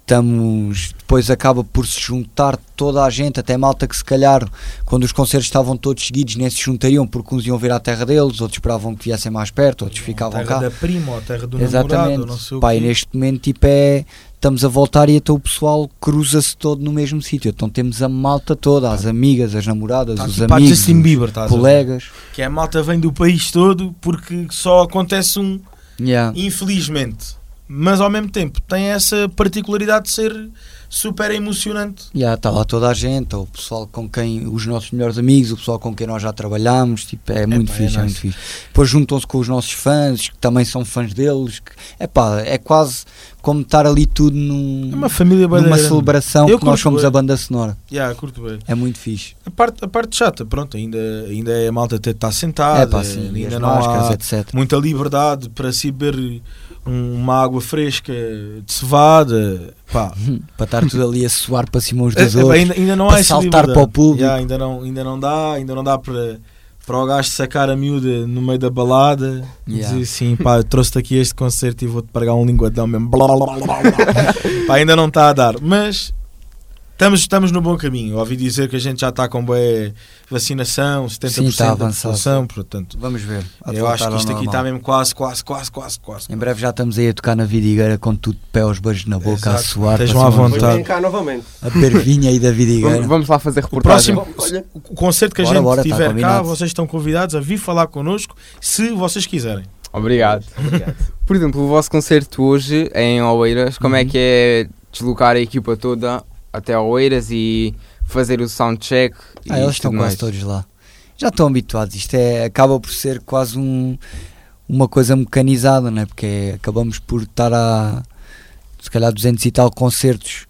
estamos, depois acaba por se juntar toda a gente, até malta que se calhar quando os concertos estavam todos seguidos nem se juntariam porque uns iam vir à terra deles, outros esperavam que viessem mais perto, outros ficavam a terra cá. da prima, ou a terra do Exatamente. namorado, ou não sei o Pá, e quê. neste momento tipo é, estamos a voltar e então o pessoal cruza-se todo no mesmo sítio, então temos a malta toda, as amigas, as namoradas, Tá os tipo a amigos, Justin Bieber, os estás a ver? colegas. Que a malta vem do país todo porque só acontece um, Yeah. infelizmente. Mas ao mesmo tempo tem essa particularidade de ser super emocionante. Yeah, está lá toda a gente, o pessoal com quem, os nossos melhores amigos, o pessoal com quem nós já trabalhamos, tipo, é muito pá, é fixe, é, nice. muito fixe. Depois juntam-se com os nossos fãs, que também são fãs deles, que, epá, é quase como estar ali tudo num, É uma família numa bandeira. celebração Eu que nós curto somos bué. a banda sonora. Yeah, curto bem. É muito fixe. A parte, a parte chata, pronto, ainda, ainda é a malta até estar sentada, É pá, sim, e ainda as não máscaras, há etcétera. muita liberdade para se beber um- uma água fresca de cevada. Pá. Para estar tudo ali a suar para cima uns É, dos é, outros. ainda, ainda não para há essa saltar liberdade. para o público. Yeah, ainda, não, ainda não dá, ainda não dá para, para o gajo sacar a miúda no meio da balada e Yeah. dizer assim, pá, trouxe-te aqui este concerto e vou-te pregar um linguadão mesmo. Blá, blá, blá, blá, blá. Pá, ainda não está a dar, mas estamos, estamos no bom caminho. Ouvi dizer que a gente já está com boa vacinação, setenta por cento Sim, está da avançado. população, portanto, Vamos ver. há de eu acho voltar que ao isto aqui normal. está mesmo quase, quase, quase, quase, quase. Em breve já estamos aí a tocar na vidigueira com tudo de pé aos beijos na boca, Exato. a suar. Estejam para à cima uns vontade. outros. Vem cá novamente. A beber vinho aí da vidigueira. Vamos, vamos lá fazer O reportagem. próximo, Olha. o concerto que a Bora, gente bora, tá tiver cá, combinado. vocês estão convidados a vir falar connosco, se vocês quiserem. Obrigado. Por exemplo, o vosso concerto hoje é em Oeiras. Como é que é deslocar a equipa toda até Oeiras e fazer o soundcheck? e Ah, eles estão tudo quase mais? todos lá. Já estão habituados. Isto é, acaba por ser quase um, uma coisa mecanizada, não é? Porque é- acabamos por estar a se calhar duzentos e tal concertos.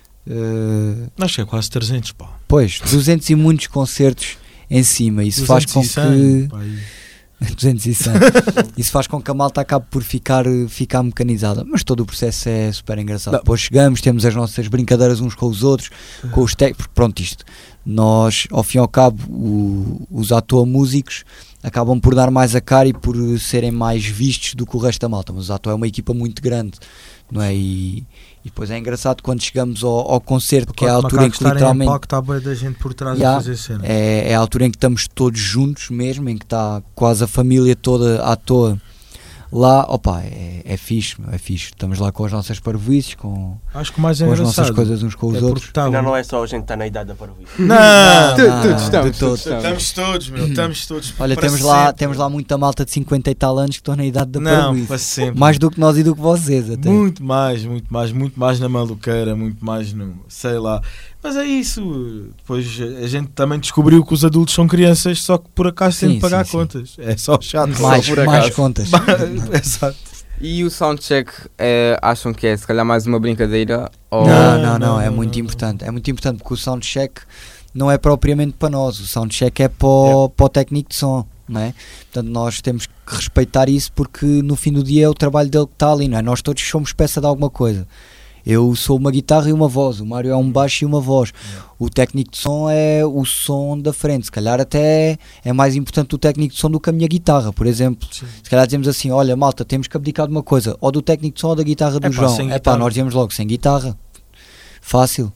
eh, Acho que é quase trezentos, pá. pois, duzentos e muitos concertos em cima. Isso faz com duzentos e cem, que. pá, aí. duzentos e cem. Isso faz com que a malta acabe por ficar, ficar mecanizada, mas todo o processo é super engraçado. Não. Depois chegamos, temos as nossas brincadeiras uns com os outros, com os técnicos, pronto, isto nós ao fim e ao cabo o, os ator músicos acabam por dar mais a cara e por serem mais vistos do que o resto da malta, mas o ator é uma equipa muito grande, não é? E, e depois é engraçado quando chegamos ao, ao concerto, que é a Quatro altura em macacos que estarem em literalmente palco, está bem da gente por trás Yeah. a fazer cena. é, é a altura em que estamos todos juntos mesmo, em que está quase a família toda à toa lá, opa, é, é fixe, meu, é fixe. Estamos lá com as nossas parvoíces, com, Acho que o mais com as engraçado nossas coisas uns com os é outros. porque tá Ainda bom. não é só a gente estar na idade da parvoíce. Não, Tu- Não, todos não, estamos, de todos todos. estamos. estamos todos, meu, estamos todos. Olha, para temos lá, sempre. temos lá muita malta de cinquenta e tal anos que estão na idade da Não, parvoíce. para sempre. Mais do que nós e do que vocês até. Muito mais, muito mais, muito mais na maluqueira, muito mais no, sei lá. Mas é isso. Depois a gente também descobriu que os adultos são crianças, só que por acaso têm Sim, de pagar sim, sim. contas. É só chato. mais, por mais acaso. contas. Exato. E o soundcheck, eh, acham que é se calhar mais uma brincadeira? Ou... Não, Não, não, não, não, é não, muito não, importante. É muito importante porque o soundcheck não é propriamente para nós, o soundcheck é para o, para o técnico de som, não é? Portanto, nós temos que respeitar isso porque no fim do dia é o trabalho dele que está ali, não é? Nós todos somos peça de alguma coisa. Eu sou uma guitarra e uma voz, o Mário é um baixo e uma voz. O técnico de som é o som da frente, se calhar até é mais importante o técnico de som do que a minha guitarra, por exemplo. Sim. Se calhar dizemos assim, olha malta, temos que abdicar de uma coisa, ou do técnico de som ou da guitarra do Epá, João. sem É pá, guitarra. nós dizemos logo, sem guitarra. Fácil.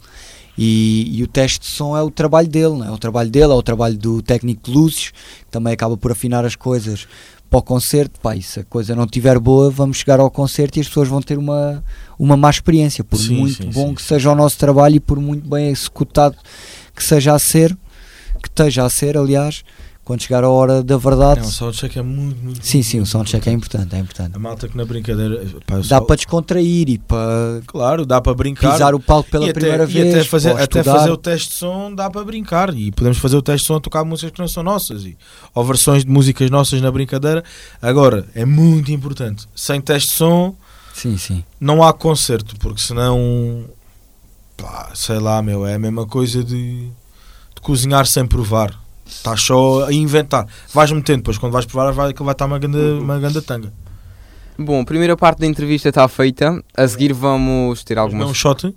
E, e o teste de som é o trabalho dele, não é? É o trabalho dele, é o trabalho do técnico de luzes, que também acaba por afinar as coisas para o concerto. Pá, e se a coisa não estiver boa, vamos chegar ao concerto e as pessoas vão ter uma, uma má experiência, por Sim, muito sim, bom sim, que sim. seja o nosso trabalho e por muito bem executado que seja a ser, que esteja a ser, aliás, quando chegar a hora da verdade. Não, o soundcheck é muito, muito sim, sim, o muito soundcheck é importante. importante, é importante. A malta que na brincadeira. Pá, eu Dá só- para descontrair e para Claro, dá para brincar. pisar o palco pela e até, primeira e vez, até fazer, para até estudar. fazer o teste de som dá para brincar. E podemos fazer o teste de som a tocar músicas que não são nossas. E, ou versões de músicas nossas na brincadeira. Agora, é muito importante. Sem teste de som Sim, sim. não há concerto, porque senão, pá, sei lá, meu, é a mesma coisa de, de cozinhar sem provar. Estás só a inventar. Vais metendo, depois quando vais provar vai, vai estar uma ganda, uma ganda tanga. Bom, a primeira parte da entrevista está feita. A seguir vamos ter Mas algumas... não um shot?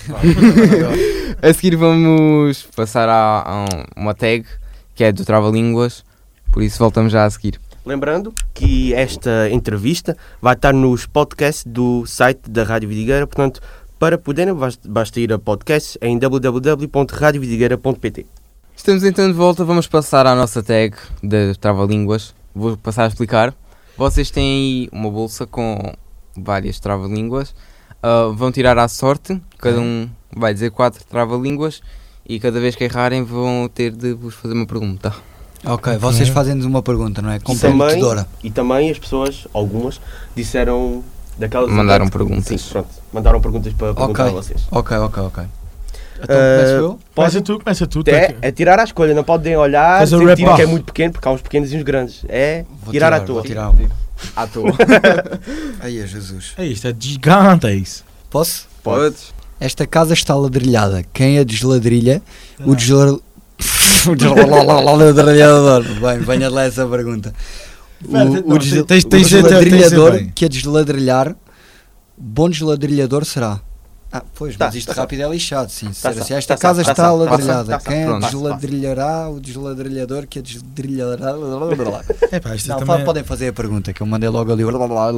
A seguir vamos passar a, a uma tag que é do Trava-Línguas. Por isso voltamos já a seguir. Lembrando que esta entrevista vai estar nos podcasts do site da Rádio Vidigueira, portanto Para poderem, basta, basta ir a podcasts em w w w ponto radio vidigueira ponto p t. Estamos então de volta, vamos passar à nossa tag de trava-línguas. Vou passar a explicar. Vocês têm aí uma bolsa com várias trava-línguas. Uh, vão tirar à sorte, cada um vai dizer quatro trava-línguas e cada vez que errarem vão ter de vos fazer uma pergunta. Ok, vocês fazem-nos uma pergunta, não é? E também, Comprometedora. e também as pessoas, algumas, disseram daquelas... Mandaram perguntas. Sim, pronto. Mandaram perguntas para perguntar Ok. a vocês. Ok, ok, ok. Então Uh, começo eu? Começa tu, começa tu. É, tá- é tirar à escolha, não podem olhar, Faz o sentir rap-off. que é muito pequeno, porque há uns pequenos e uns grandes. É Vou tirar à vou toa. tirar uma. À toa. Ai, é Jesus. É isto, é gigante, é isso. Posso? Podes? Esta casa está ladrilhada. Quem a desladrilha? O desladrilhador. O desladrilhador. Bem, venha lá essa pergunta. Espera, O, não, o, desla- tens- o tens de- tens de dizer desladrilhador bem. que a desladrilhar, bom desladrilhador será. Ah, pois, Tá, mas isto tá rápido é lixado, sim. Se Tá ser assim, só, esta tá casa só, tá está só, tá ladrilhada. só, tá só. Quem a Pronto. desladrilhará? O desladrilhador que a desladrilhará. É pá, isto Não, também... podem fazer a pergunta que eu mandei logo ali.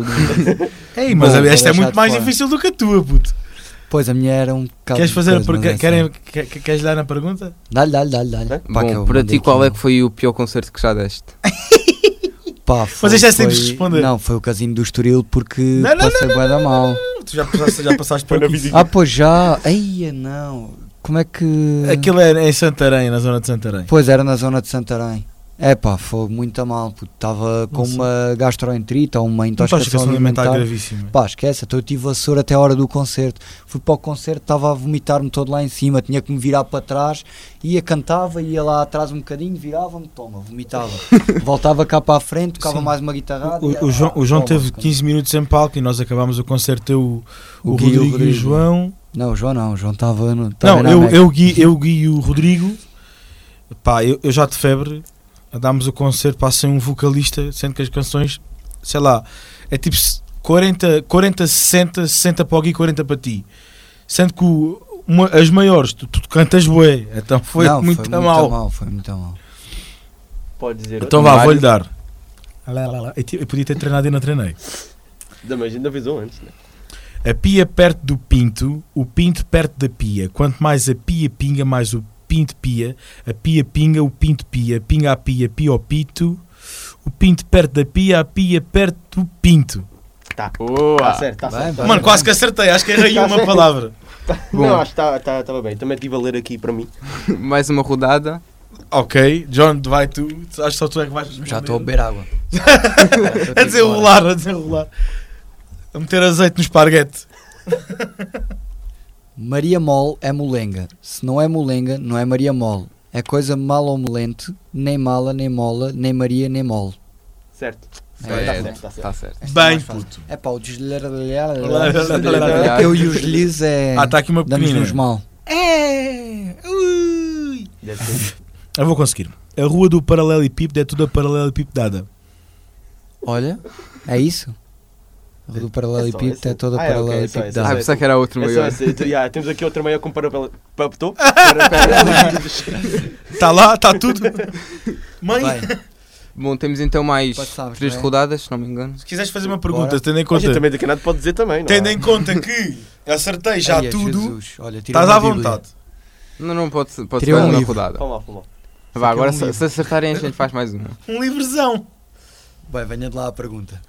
Ei, mas Bom, vou esta é deixar muito de mais fora. difícil do que a tua, puto. Pois a minha era um bocado. Queres fazer a coisa, pergunta? mas é Querem, só. que- que- queres dar na pergunta? Dá-lhe, dá-lhe, dá-lhe. dá-lhe. É? Pá, que eu Bom, para mandei ti qual aqui é que foi o pior concerto que já deste? Pá, foi, isto é simples foi- de responder. Não, foi o casino do Estoril porque Não, não, passei bué da mal. Tu já passaste, já passaste por Foi na aqui. visita. Ah, pois já. Eia, não. Como é que. Aquilo é em Santarém, na zona de Santarém. Pois era na zona de Santarém. É pá, foi muito a mal. Estava com Nossa. uma gastroenterite ou uma Não estás intoxicação a alimentar alimentar. gravíssima. Pá, esquece, então eu tive a soro até a hora do concerto. Fui para o concerto, estava a vomitar-me todo lá em cima, tinha que me virar para trás, ia, cantava, ia lá atrás um bocadinho, virava-me, toma, vomitava. Voltava cá para a frente, tocava Sim. mais uma guitarrada. O, e, o João, o João toma, teve cara. quinze minutos em palco e nós acabámos o concerto, eu, o, O o Gui e o Rodrigo e o Rodrigo. João. Não, o João não, o João estava no. tava Não, na eu, Meca. eu, Gui, eu, Gui e o Rodrigo. Pá, eu, eu já de febre, dámos o concerto, pá, sem um vocalista, sendo que as canções, sei lá, é tipo quarenta, quarenta sessenta, sessenta para o Gui, quarenta para ti. Sendo que o, uma- as maiores, tu, tu cantas bué, então foi Não, muito, foi mal. muito mal. Foi muito mal. Pode dizer. Então outro. vá, vou-lhe dar. Lá, lá, lá. Eu, ti- eu podia ter treinado e não treinei. Da mas ainda avisou antes, né? A pia perto do pinto, o pinto perto da pia. Quanto mais a pia pinga, mais o pinto pia. A pia pinga, o pinto pia. Pinga a pia, pia ao pito. O pinto perto da pia, a pia perto do pinto. Tá. Boa! Tá certo, tá Bem, certo. bem. Mano, quase que acertei. Acho que errei Tá uma certo. palavra. Bom. Não, acho que estava tá, tava bem. Também estive a ler aqui para mim. Mais uma rodada. Ok, John, vai tu. Acho que só tu é que vais responder. Já estou a beber água. A desenrolar, a desenrolar. A meter azeite no esparguete. Maria Mole é molenga. Se não é molenga, não é Maria Mole. É coisa mal ou molente, nem mala, nem mola, nem Maria, nem mole. Certo. É, Tá É, certo, tá certo. tá certo. Esta é Bem, mais fácil. puto. É pá, o deslaralhar. Deslaralhar. Eu e os lisos é. Ah, está aqui uma Damos-nos pequenina. mal. É. Ui. Deve ser. Eu vou conseguir. A rua do paralelepípedo é tudo a paralelepipedada. Olha, é isso? A do paralelepípedo É só é esse. toda Ah, é, ok, é só esse, paralelepípedo. Ah, pensava que era outro É só maior. essa. Então, yeah, temos aqui outra meia com parapela. Pa- tô? Para- para- Está lá, está tudo. Mãe, Bem, Bom, temos então mais Passamos, três não é? rodadas, se não me engano. se quiseres fazer uma pergunta, Bora. tendo em A conta, gente também daqui a nada pode dizer também, não tendo é? em conta que acertei já ai, é tudo, Jesus. Olha, tira estás uma à Bíblia. vontade. Não, não, pode, pode Tirei ser um uma livro. rodada. Vamos lá, vamos lá. Vá, agora um se, livro. se acertarem a gente faz mais uma. Um livrezão. Bem, venha de lá a pergunta.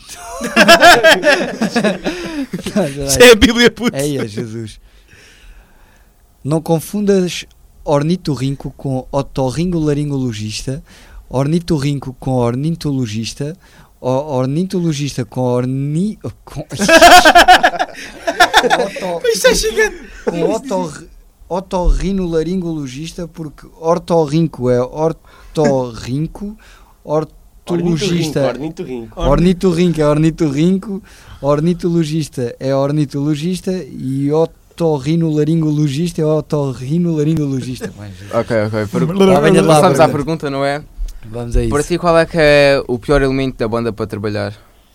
Isso é a Bíblia, puto. Eia, Jesus. Não confundas ornitorrinco com otorrinolaringologista, ornitorrinco com ornitologista, o- ornitologista com orni... com, com Isto é gigante. com otor, otorrinolaringologista, porque ortorrinco é ortorrinco, ortologista... Ornitorrinco. Ornitorrinco é ornitorrinco, ornitologista é ornitologista e otorrinolaringologista é otorrinolaringologista. Bem, Jesus. Ok, ok. Per... Tá, venha de lá a Passamos à pergunta. pergunta, não é? Vamos a isso. Para ti, qual é que é o pior elemento da banda para trabalhar?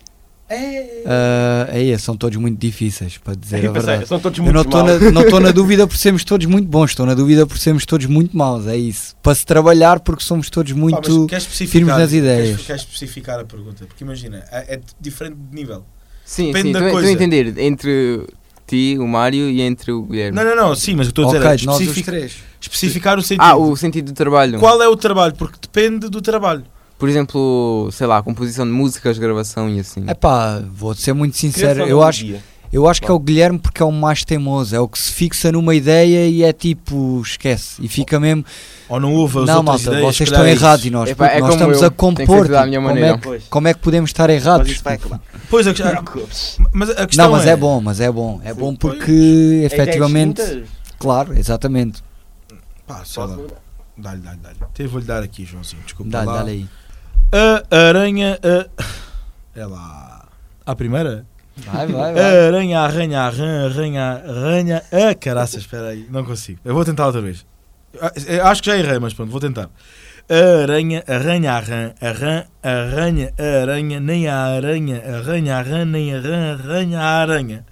Ah, aí, são todos muito difíceis, para dizer a Eu pensei, verdade. São todos Eu muito não estou maus. na, não estou na dúvida por sermos todos muito bons, estou na dúvida por sermos todos muito maus, é isso. Para se trabalhar porque somos todos Pá, muito... mas queres especificar- firmes nas ideias. Queres, queres especificar a pergunta? Porque imagina, é, é diferente de nível. Sim, Depende sim, da estou estou a coisa. entender. Entre ti, o Mário e entre o Guilherme. Não, não, não, sim, mas o que estou a dizer Ok, é nós os especific- três. especificar o sentido. Ah, o sentido do trabalho. Qual é o trabalho? Porque depende do trabalho. Por exemplo, sei lá, composição de músicas, gravação e assim. Epá, vou ser muito sincero, Criação eu de acho, melodia. eu acho que é o Guilherme porque é o mais teimoso, é o que se fixa numa ideia e é tipo, esquece, e fica mesmo, Ou não houve as não outras malta, ideias, vocês se calhar estão é isso. errados e nós, Epá, puto, é nós como estamos eu, a tenho que compor, ser da tipo, minha como, maneira. é, Pois. como é que podemos estar Mas errados? isso vai acabar. Pois, a, a, mas a questão Não, mas é, é bom, mas é bom, é Sim, bom pois. porque Ideias efetivamente, distintas, claro, exatamente, Pá, sei lá. posso mudar. Dá-lhe, dá-lhe, dá-lhe. Até vou-lhe dar aqui, Joãozinho, desculpa dá-lhe, lá. dá-lhe aí, A aranha, a... é lá. A primeira? vai, vai, vai. Aranha, arranha, arranha, arranha, arranha. Ah, caraças, espera aí, não consigo. Eu vou tentar outra vez. Ah, eu acho que já errei, mas pronto, vou tentar. Aranha, arranha, arranha, arranha, arranha, aranha, nem a aranha, arranha, arranha, nem a arranha, arranha, a aranha.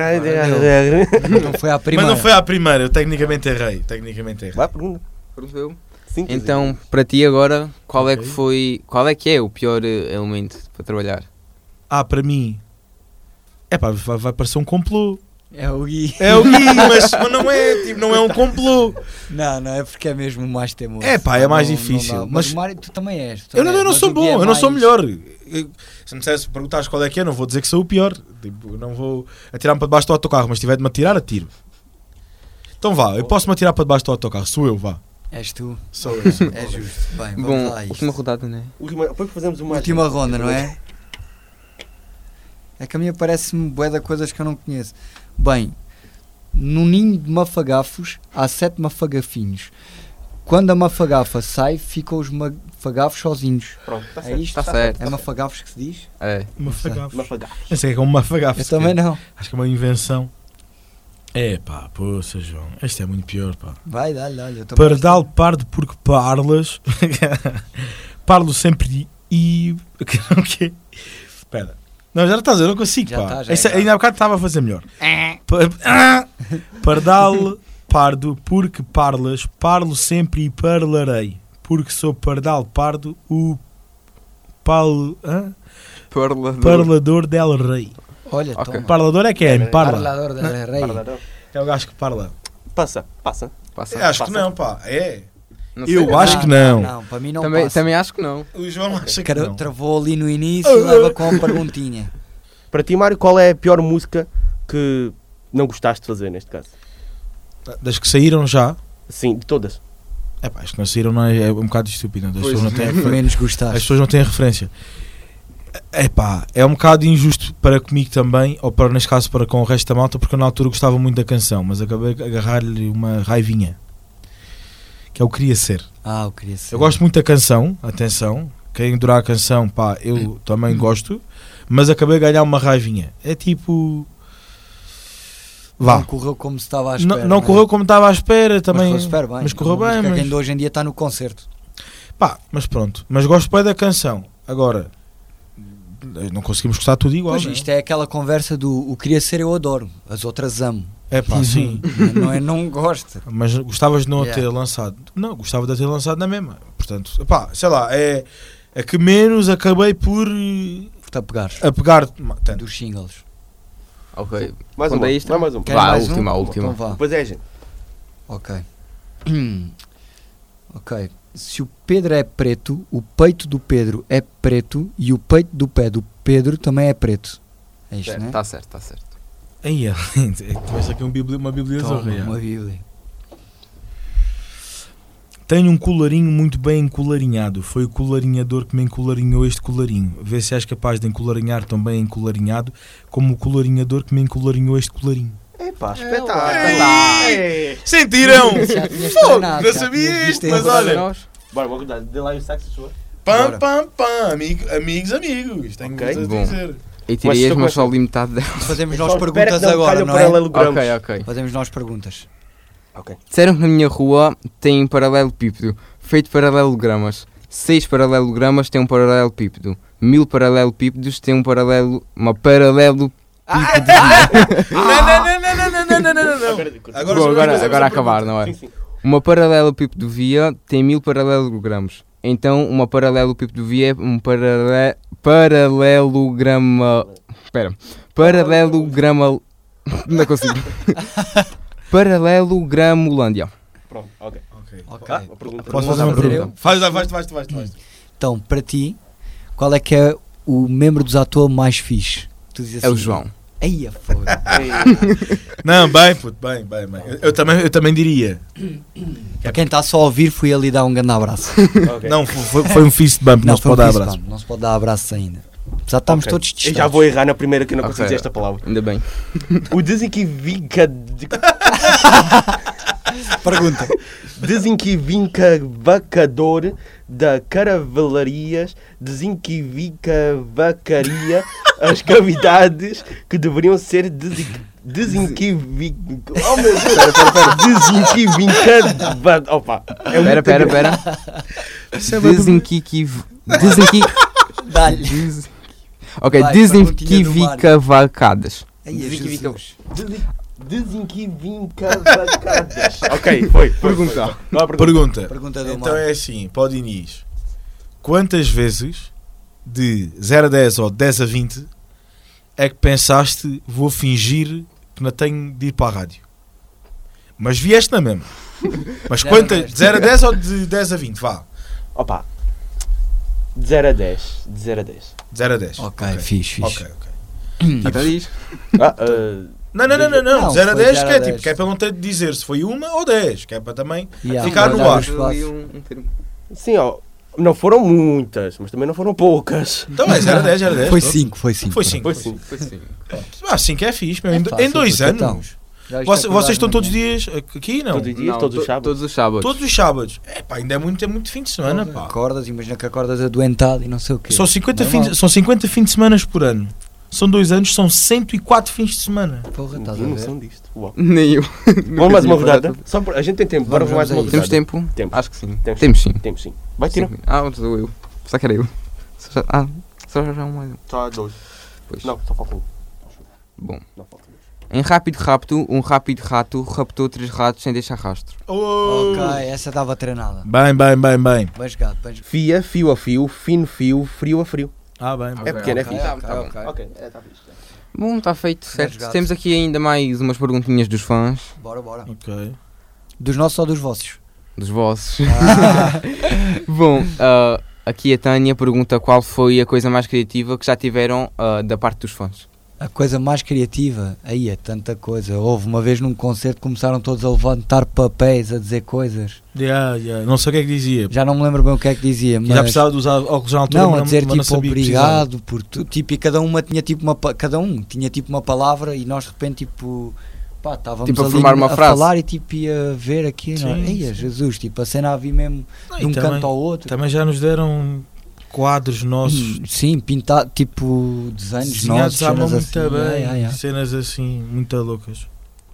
Não foi à primeira. Mas não foi à primeira, eu tecnicamente errei. Tecnicamente errei. Vai, pergunta. Perguntou? Síntese. Então, para ti agora, qual é que Ok. foi, qual é que é o pior eh, elemento para trabalhar? Ah, para mim. É pá, vai, vai parecer um complô. É o Gui. É o Gui, mas, mas não é, tipo, não é um complô. Não, não, é porque é mesmo o mais teimoso. É pá, é mais Não- difícil, não dá. mas- Mas o Mário, tu também és. tu Eu não, também eu não és, sou mas o Gui bom, é eu não sou mais- melhor. Eu- se me dissesse, perguntares qual é que é, não vou dizer que sou o pior. Tipo, não vou atirar-me para debaixo do autocarro, mas se tiver de me atirar, atiro. Então vá, eu posso me atirar para debaixo do autocarro, sou eu, vá. És tu, Sou eu. Sou eu. é justo. Bem, vamos Bom, lá a isto. última rodada, né? Última, depois fazemos uma. Última ronda, não é? É que a minha parece-me bué de coisas que eu não conheço. Bem, no ninho de mafagafos há sete mafagafinhos. Quando a mafagafa sai, ficam os mafagafos sozinhos. Pronto, está É certo. isto? Tá certo. É mafagafos que se diz? É. Mafagafos. Mafagafos. Eu sei que é um mafagafo. Eu também não. Acho que é uma invenção. É pá, poça, João. Este é muito pior, pá. Vai, dá-lhe, dá-lhe. eu também Pardal pardo porque parlas. Parlo sempre e. O quê? Espera. Não, já estás a ver, eu não consigo, Já pá. tá, já Esse- é. ainda há bocado estava a fazer melhor. Pa- ah! Pardal pardo porque parlas. Parlo sempre e parlarei. Porque sou pardal pardo, o pal, hã? Parlador. Parlador del rei. Olha, Ok. toma. Parlador é quem? Parla. Parlador da rei. Parlador. É o gajo que parla. Passa, passa. Passa. Eu acho que Passa. não, pá. É. Não sei. Eu acho que não. Não, para mim não também, passa. também acho que não. O João acha O que cara não. travou ali no início e leva com uma perguntinha. Para ti, Mário, qual é a pior música que não gostaste de fazer neste caso? Das que saíram já. Sim, de todas. É pá, as que não saíram não é, é um bocado estúpido. As Pois, pessoas não têm refer- Menos as gostaste. pessoas não têm referência. É pá, é um bocado injusto para comigo também, ou para, neste caso para com o resto da malta, porque eu na altura gostava muito da canção, mas acabei de agarrar-lhe uma raivinha. Que é o que queria ser. Ah, eu queria ser. Eu gosto muito da canção, atenção. Quem adorar a canção, pá, eu também gosto, mas acabei de ganhar uma raivinha. É tipo. Vá. Não correu como se estava à Não, espera. não é? correu como estava à espera também. Mas correu super bem. mas correu É uma bem, música que mas- ainda hoje em dia está no concerto. Pá, mas pronto. Mas gosto bem da canção. Agora, não conseguimos gostar tudo igual. Pois, não é? isto é aquela conversa do o queria ser eu adoro, as outras amo. É pá, sim. Não é não gosta. Mas gostavas de não a Yeah. ter lançado? Não, gostava de a ter lançado na mesma. Portanto, pá, sei lá, é a que menos acabei por eh, Por-te a pegar apegar. Tanto. dos singles. Ok. Mais Quando uma. é isto? Vai mais um. Querem Vá, a mais última, um? a última. Então vá. Depois é a gente. Ok. Ok. Se o Pedro é preto, o peito do Pedro é preto e o peito do pé do Pedro também é preto. É isto, Certo. não é? Está certo, está certo. Aí, é, tiveste aqui um bíblia, uma bíblia Toma, zorra. uma bíblia. Tenho um colarinho muito bem encolarinhado. Foi o colarinhador que me encolarinhou este colarinho. Vê se és capaz de encolarinhar tão bem encolarinhado como o colarinhador que me encolarinhou este colarinho. Epá, Ei. espetáculo. Ei. Sentiram? Já tinhas Fogo, treinado, não já sabia tinhas isto, visto mas esse. olha. Nós. Bora, vou cuidar. Dê lá o sax, se for. Pam, Bora. pam, pam. Amigo, amigos, amigos. Tenho Ok. coisas a Bom. dizer. E tirei Mas mas só só li metade dela. Fazemos Só nós espera perguntas que não agora, calhe o não é? paralelogramos. Ok, ok. Fazemos nós perguntas. Ok. Disseram que na minha rua tem um paralelepípedo feito de paralelogramas. Seis paralelogramas têm um paralelepípedo. Mil paralelepípedos têm um paralelo... Uma paralelo... Não, não, não, não, não, não, não, não, não, não. Agora, Bom, só agora, fazemos agora a a acabar, não é? Sim, sim. Uma paralelepípedo via tem mil paralelogramas. Então, uma paralelepípedo via é um parale... paralelograma... Espera. Paralelograma... Não consigo. Paralelogramolândia. Pronto, ok. Ok. Ah, a pergunta. Posso Vou fazer uma fazer pergunta? Faz, vai, vais, vais, vais, vais. Então, para ti, qual é que é o membro dos atores mais fixe? Tu dizes É o assim, João. Ei, a foda. Não, bem, puto, bem, bem, bem. Eu, eu também, eu também diria. Para quem está só a ouvir, fui ali dar um grande abraço. Ok. Não, foi, foi um fist bump, não, se foi um pode dar fist abraço. bump, não se pode dar abraços ainda. Apesar de estarmos Ok. todos Eu distantes. já vou errar na primeira que eu não Ok. consigo dizer esta palavra. Ainda bem. O desenquivica... Pergunta. Desenquivicavacador da Caravelarias desenquivicavacaria as cavidades que deveriam ser desen... desenquivic... Oh meu Deus! Pera, pera, pera. Desenquivicava... Opa! É Pera, muito pera, grande. pera. Desenquiquiv... Desenqui... Dá-lhe. Des- Ok, Vai, perguntinha do Mário. desenquivicavacadas. Ei, Desenquivica- Jesus. Desen- Desenquivicavacadas. Ok, foi. foi, Pergunta. foi. Não há pergunta. Pergunta. Pergunta do Então Mário. é assim, para o Diniz. Quantas vezes, de zero a dez ou de dez a vinte, é que pensaste, vou fingir que não tenho de ir para a rádio? Mas vieste na mesma. Mas Zero a quantas? dez. De zero a dez ou de dez a vinte? Vá. Opa. De zero a dez. De zero a dez. De zero a dez. Ok, fixe, fixe. Ok, ok. Então diz. Ah, ah, Não, não, não, não, não. Não, zero a foi dez zero que a é dez. tipo, que é para não ter de dizer se foi uma ou dez, que é para também Yeah, ficar mas no há ar. um espaço. sim, ó. Não foram muitas, mas também não foram poucas. Então é zero a dez, zero a dez. Foi pronto. cinco, foi cinco. Foi cinco. Foi sim. Foi sim. Ah, cinco é fixe, meu. É Em, fácil, em dois puto, então. anos. Já Vocês, isto é vocês estão acordar todos os de manhã. dias aqui, não? Todos os dias, Não, todos os to- sábados. Todos os sábados. Todos os sábados. É pá, ainda é muito, é muito fim de semana, pá. Acordas, imagina que acordas adoentado e não sei o quê. São cinquenta, Normal. fins, são cinquenta fins de semana por ano. São dois anos, são cento e quatro fins de semana. Porra, estás Não a tinha ver? noção disto. Uau. Nem eu. Vamos mais uma rodada? Só por- a gente tem tempo. Bora Vamos, mais uma vamos a rodada. isso. Temos tempo? Temos. Acho que sim. Temos. Temos sim. Temos sim. Vai tirar. Sim. Ah, onde sou eu? Só que era eu. Só já- Ah, só já um mais um. Só dois. Pois. Não, só falta um. Bom. Não falta dois. Em rápido rapto, um rápido rato raptou três ratos sem deixar rastro. Oh. Ok, essa estava treinada. Bem, bem, bem, bem. Bem jogado, bem jogado. Fia, fio a fio, fino fio, frio a frio. Ah, bem, bem. É pequeno, é ok, fixe. ok, Tá bom. ok. Ok, é, tá fixe. Bom, está feito, certo. jogado. Temos aqui ainda mais umas perguntinhas dos fãs, Bora, bora. Ok. Dos nossos ou dos vossos? dos vossos. Ah, Bom, ah, aqui a Tânia pergunta qual foi a coisa mais criativa que já tiveram ah, da parte dos fãs. a coisa mais criativa, aí é tanta coisa. Houve uma vez num concerto começaram todos a levantar papéis, a dizer coisas. Yeah, yeah. Não sei o que é que dizia. Já não me lembro bem o que é que dizia, mas... Já precisava de usar óculos na altura, Não, mas a dizer mas não tipo sabia que precisava. obrigado por tu, tipo, e cada uma tinha tipo uma pa- cada um tinha tipo uma palavra e nós de repente tipo pá, estávamos Tipo, a ali formar uma a frase. falar e tipo ia ver aqui, não, Sim, Eia, sim. Jesus, tipo a cena havia mesmo Não, de e um também, canto ao outro. também já nos deram quadros nossos Hum, Sim, pintar tipo desenhos desenhados nossos, à mão cenas muito assim, bem, yeah, yeah, yeah. cenas assim, muito loucas.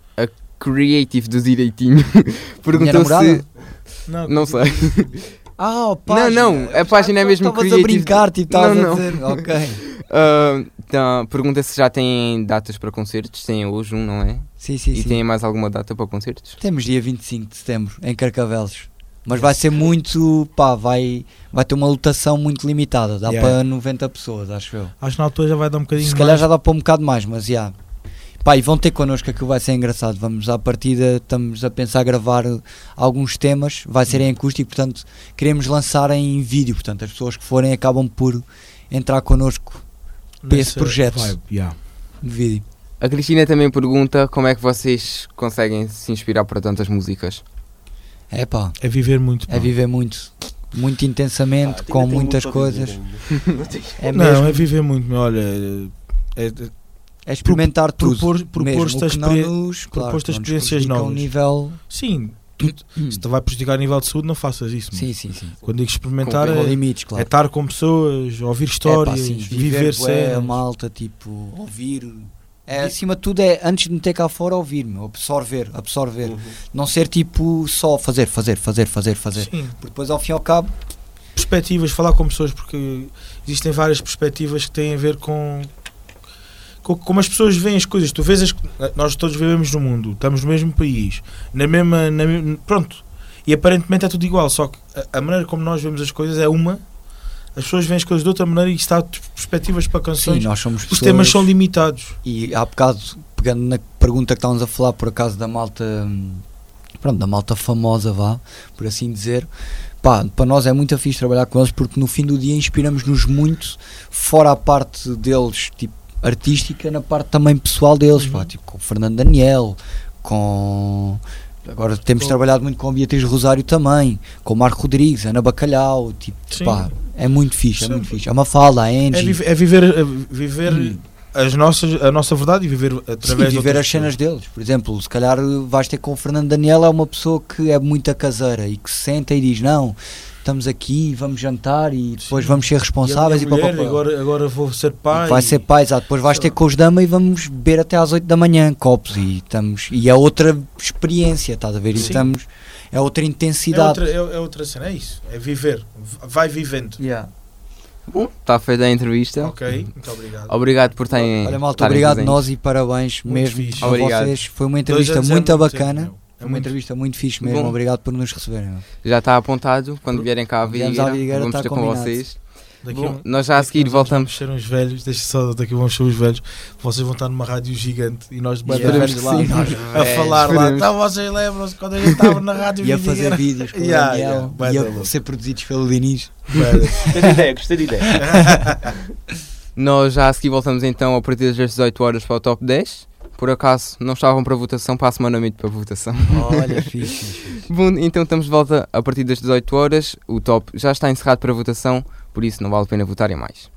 Creative do Direitinho Minha perguntou se. namorada? Não, Não sei. Ah, a página. Não, não, a Eu página é pensava que mesmo estavas a creative. brincar, tipo, estavas Não, a não. dizer, ok. Ah, então, pergunta se já têm datas para concertos. Têm hoje um, não é? Sim, sim, E sim. têm mais alguma data para concertos? Temos dia vinte e cinco de setembro em Carcavelos. Mas vai ser muito, pá, vai, vai ter uma lotação muito limitada, dá Yeah. para noventa pessoas, acho eu. acho que na altura já vai dar um bocadinho Se calhar mais. já dá para um bocado mais, mas já. Pá, e vão ter connosco, aquilo vai ser engraçado. Vamos à partida, estamos a pensar gravar alguns temas, vai ser em acústico, portanto, queremos lançar em vídeo, portanto, as pessoas que forem acabam por entrar connosco para esse nessa projeto. vibe, yeah. de vídeo. A Cristina também pergunta como é que vocês conseguem se inspirar para tantas músicas. É pá, É viver muito. é pá. viver muito, muito intensamente, com Ainda tenho muitas muito para coisas. dizer ainda. É Não, mesmo, é viver muito, meu, olha. É, é experimentar tudo. propor, mesmo, propor-te a o que não experi- nos, claro, propor-te a não nos experiências prejudica a um novas. nível... sim, se te vai prejudicar a nível de saúde, não faças isso. mano. Sim, sim, sim. Quando digo experimentar, Com é, limites, é claro. estar com pessoas, ouvir É, pá, histórias, sim, viver bué, a cenas. malta, tipo, ouvir. É, acima de tudo é, antes de meter cá fora, ouvir, meu, absorver, absorver. Uhum. Não ser tipo só fazer, fazer, fazer, fazer, fazer. Sim, Porque depois ao fim e ao cabo, perspectivas, falar com pessoas, porque existem várias perspectivas que têm a ver com, com como as pessoas veem as coisas. Tu vês as, nós todos vivemos no mundo, estamos no mesmo país, na mesma, na mesma- pronto, e aparentemente é tudo igual, só que a, a maneira como nós vemos as coisas é uma, as pessoas veem as coisas de outra maneira e está perspectivas para sim, canções. nós somos Os pessoas. temas são limitados. E há bocado, pegando na pergunta que estávamos a falar por acaso da malta, pronto, da malta famosa, vá, por assim dizer, pá, para nós é muito fixe trabalhar com eles porque no fim do dia inspiramos-nos muito, fora a parte deles, tipo, artística, na parte também pessoal deles, Uhum. pá, tipo, com o Fernando Daniel, com... Agora temos Com- trabalhado muito com a Beatriz Rosário também, com o Marco Rodrigues, Ana Bacalhau, tipo, Sim. pá, é muito fixe, é Sim. muito fixe. A Mafalda, a Angie, É, vive- é viver, é viver Hum. as nossas, a nossa verdade e viver através sim, de viver outras as cenas pessoas. deles. Por exemplo, se calhar vais ter com o Fernando Daniel, é uma pessoa que é muito caseira e que se senta e diz, não, estamos aqui, vamos jantar e depois Sim. vamos ser E a responsáveis e, minha mulher, papapá. agora, agora vou ser pai. Vai ser pai, exato. Depois vais Sei ter lá. com os damas e vamos beber até às oito da manhã, copos, e estamos, e é outra experiência, estás a ver? E Sim. estamos, é outra É intensidade. outra, é, é outra cena, é isso. É viver. Vai vivendo. Yeah. Bom, está feita a entrevista. Ok, muito obrigado. Obrigado por terem. Olha, malta, estarem obrigado presentes. nós e parabéns Muito mesmo fixe. a Obrigado. vocês. Foi uma Dois entrevista anos é muito muito bacana. tempo, meu. É Foi uma muito- entrevista muito fixe mesmo. Bom. Obrigado por nos receberem. meu. Já está apontado. Quando vierem cá à Viemos à Vidigueira, Vidigueira, vamos está ter com combinado. vocês. Daqui Bom, um- nós já a daqui seguir uns anos voltamos. Vamos ser uns velhos, deixa só, daqui vamos ser os velhos. Vocês vão estar numa rádio gigante e nós Yeah, yeah, esperemos lá, que sim. nós a É, falar lá. esperemos. Então vocês lembram-se quando a gente estava na rádio E a fazer Vidigueira? vídeos com Yeah, o Daniel yeah, vai e dar a louco. ser produzidos pelo Diniz. Mano, Gostei de ideia, gostei de ideia. Nós já a seguir voltamos então a partir das dezoito horas para o top dez. Por acaso não estavam para votação, para a semana meio para votação. Olha, fixe, fixe. Bom, então estamos de volta a partir das dezoito horas. O top já está encerrado para votação, por isso não vale a pena votarem mais.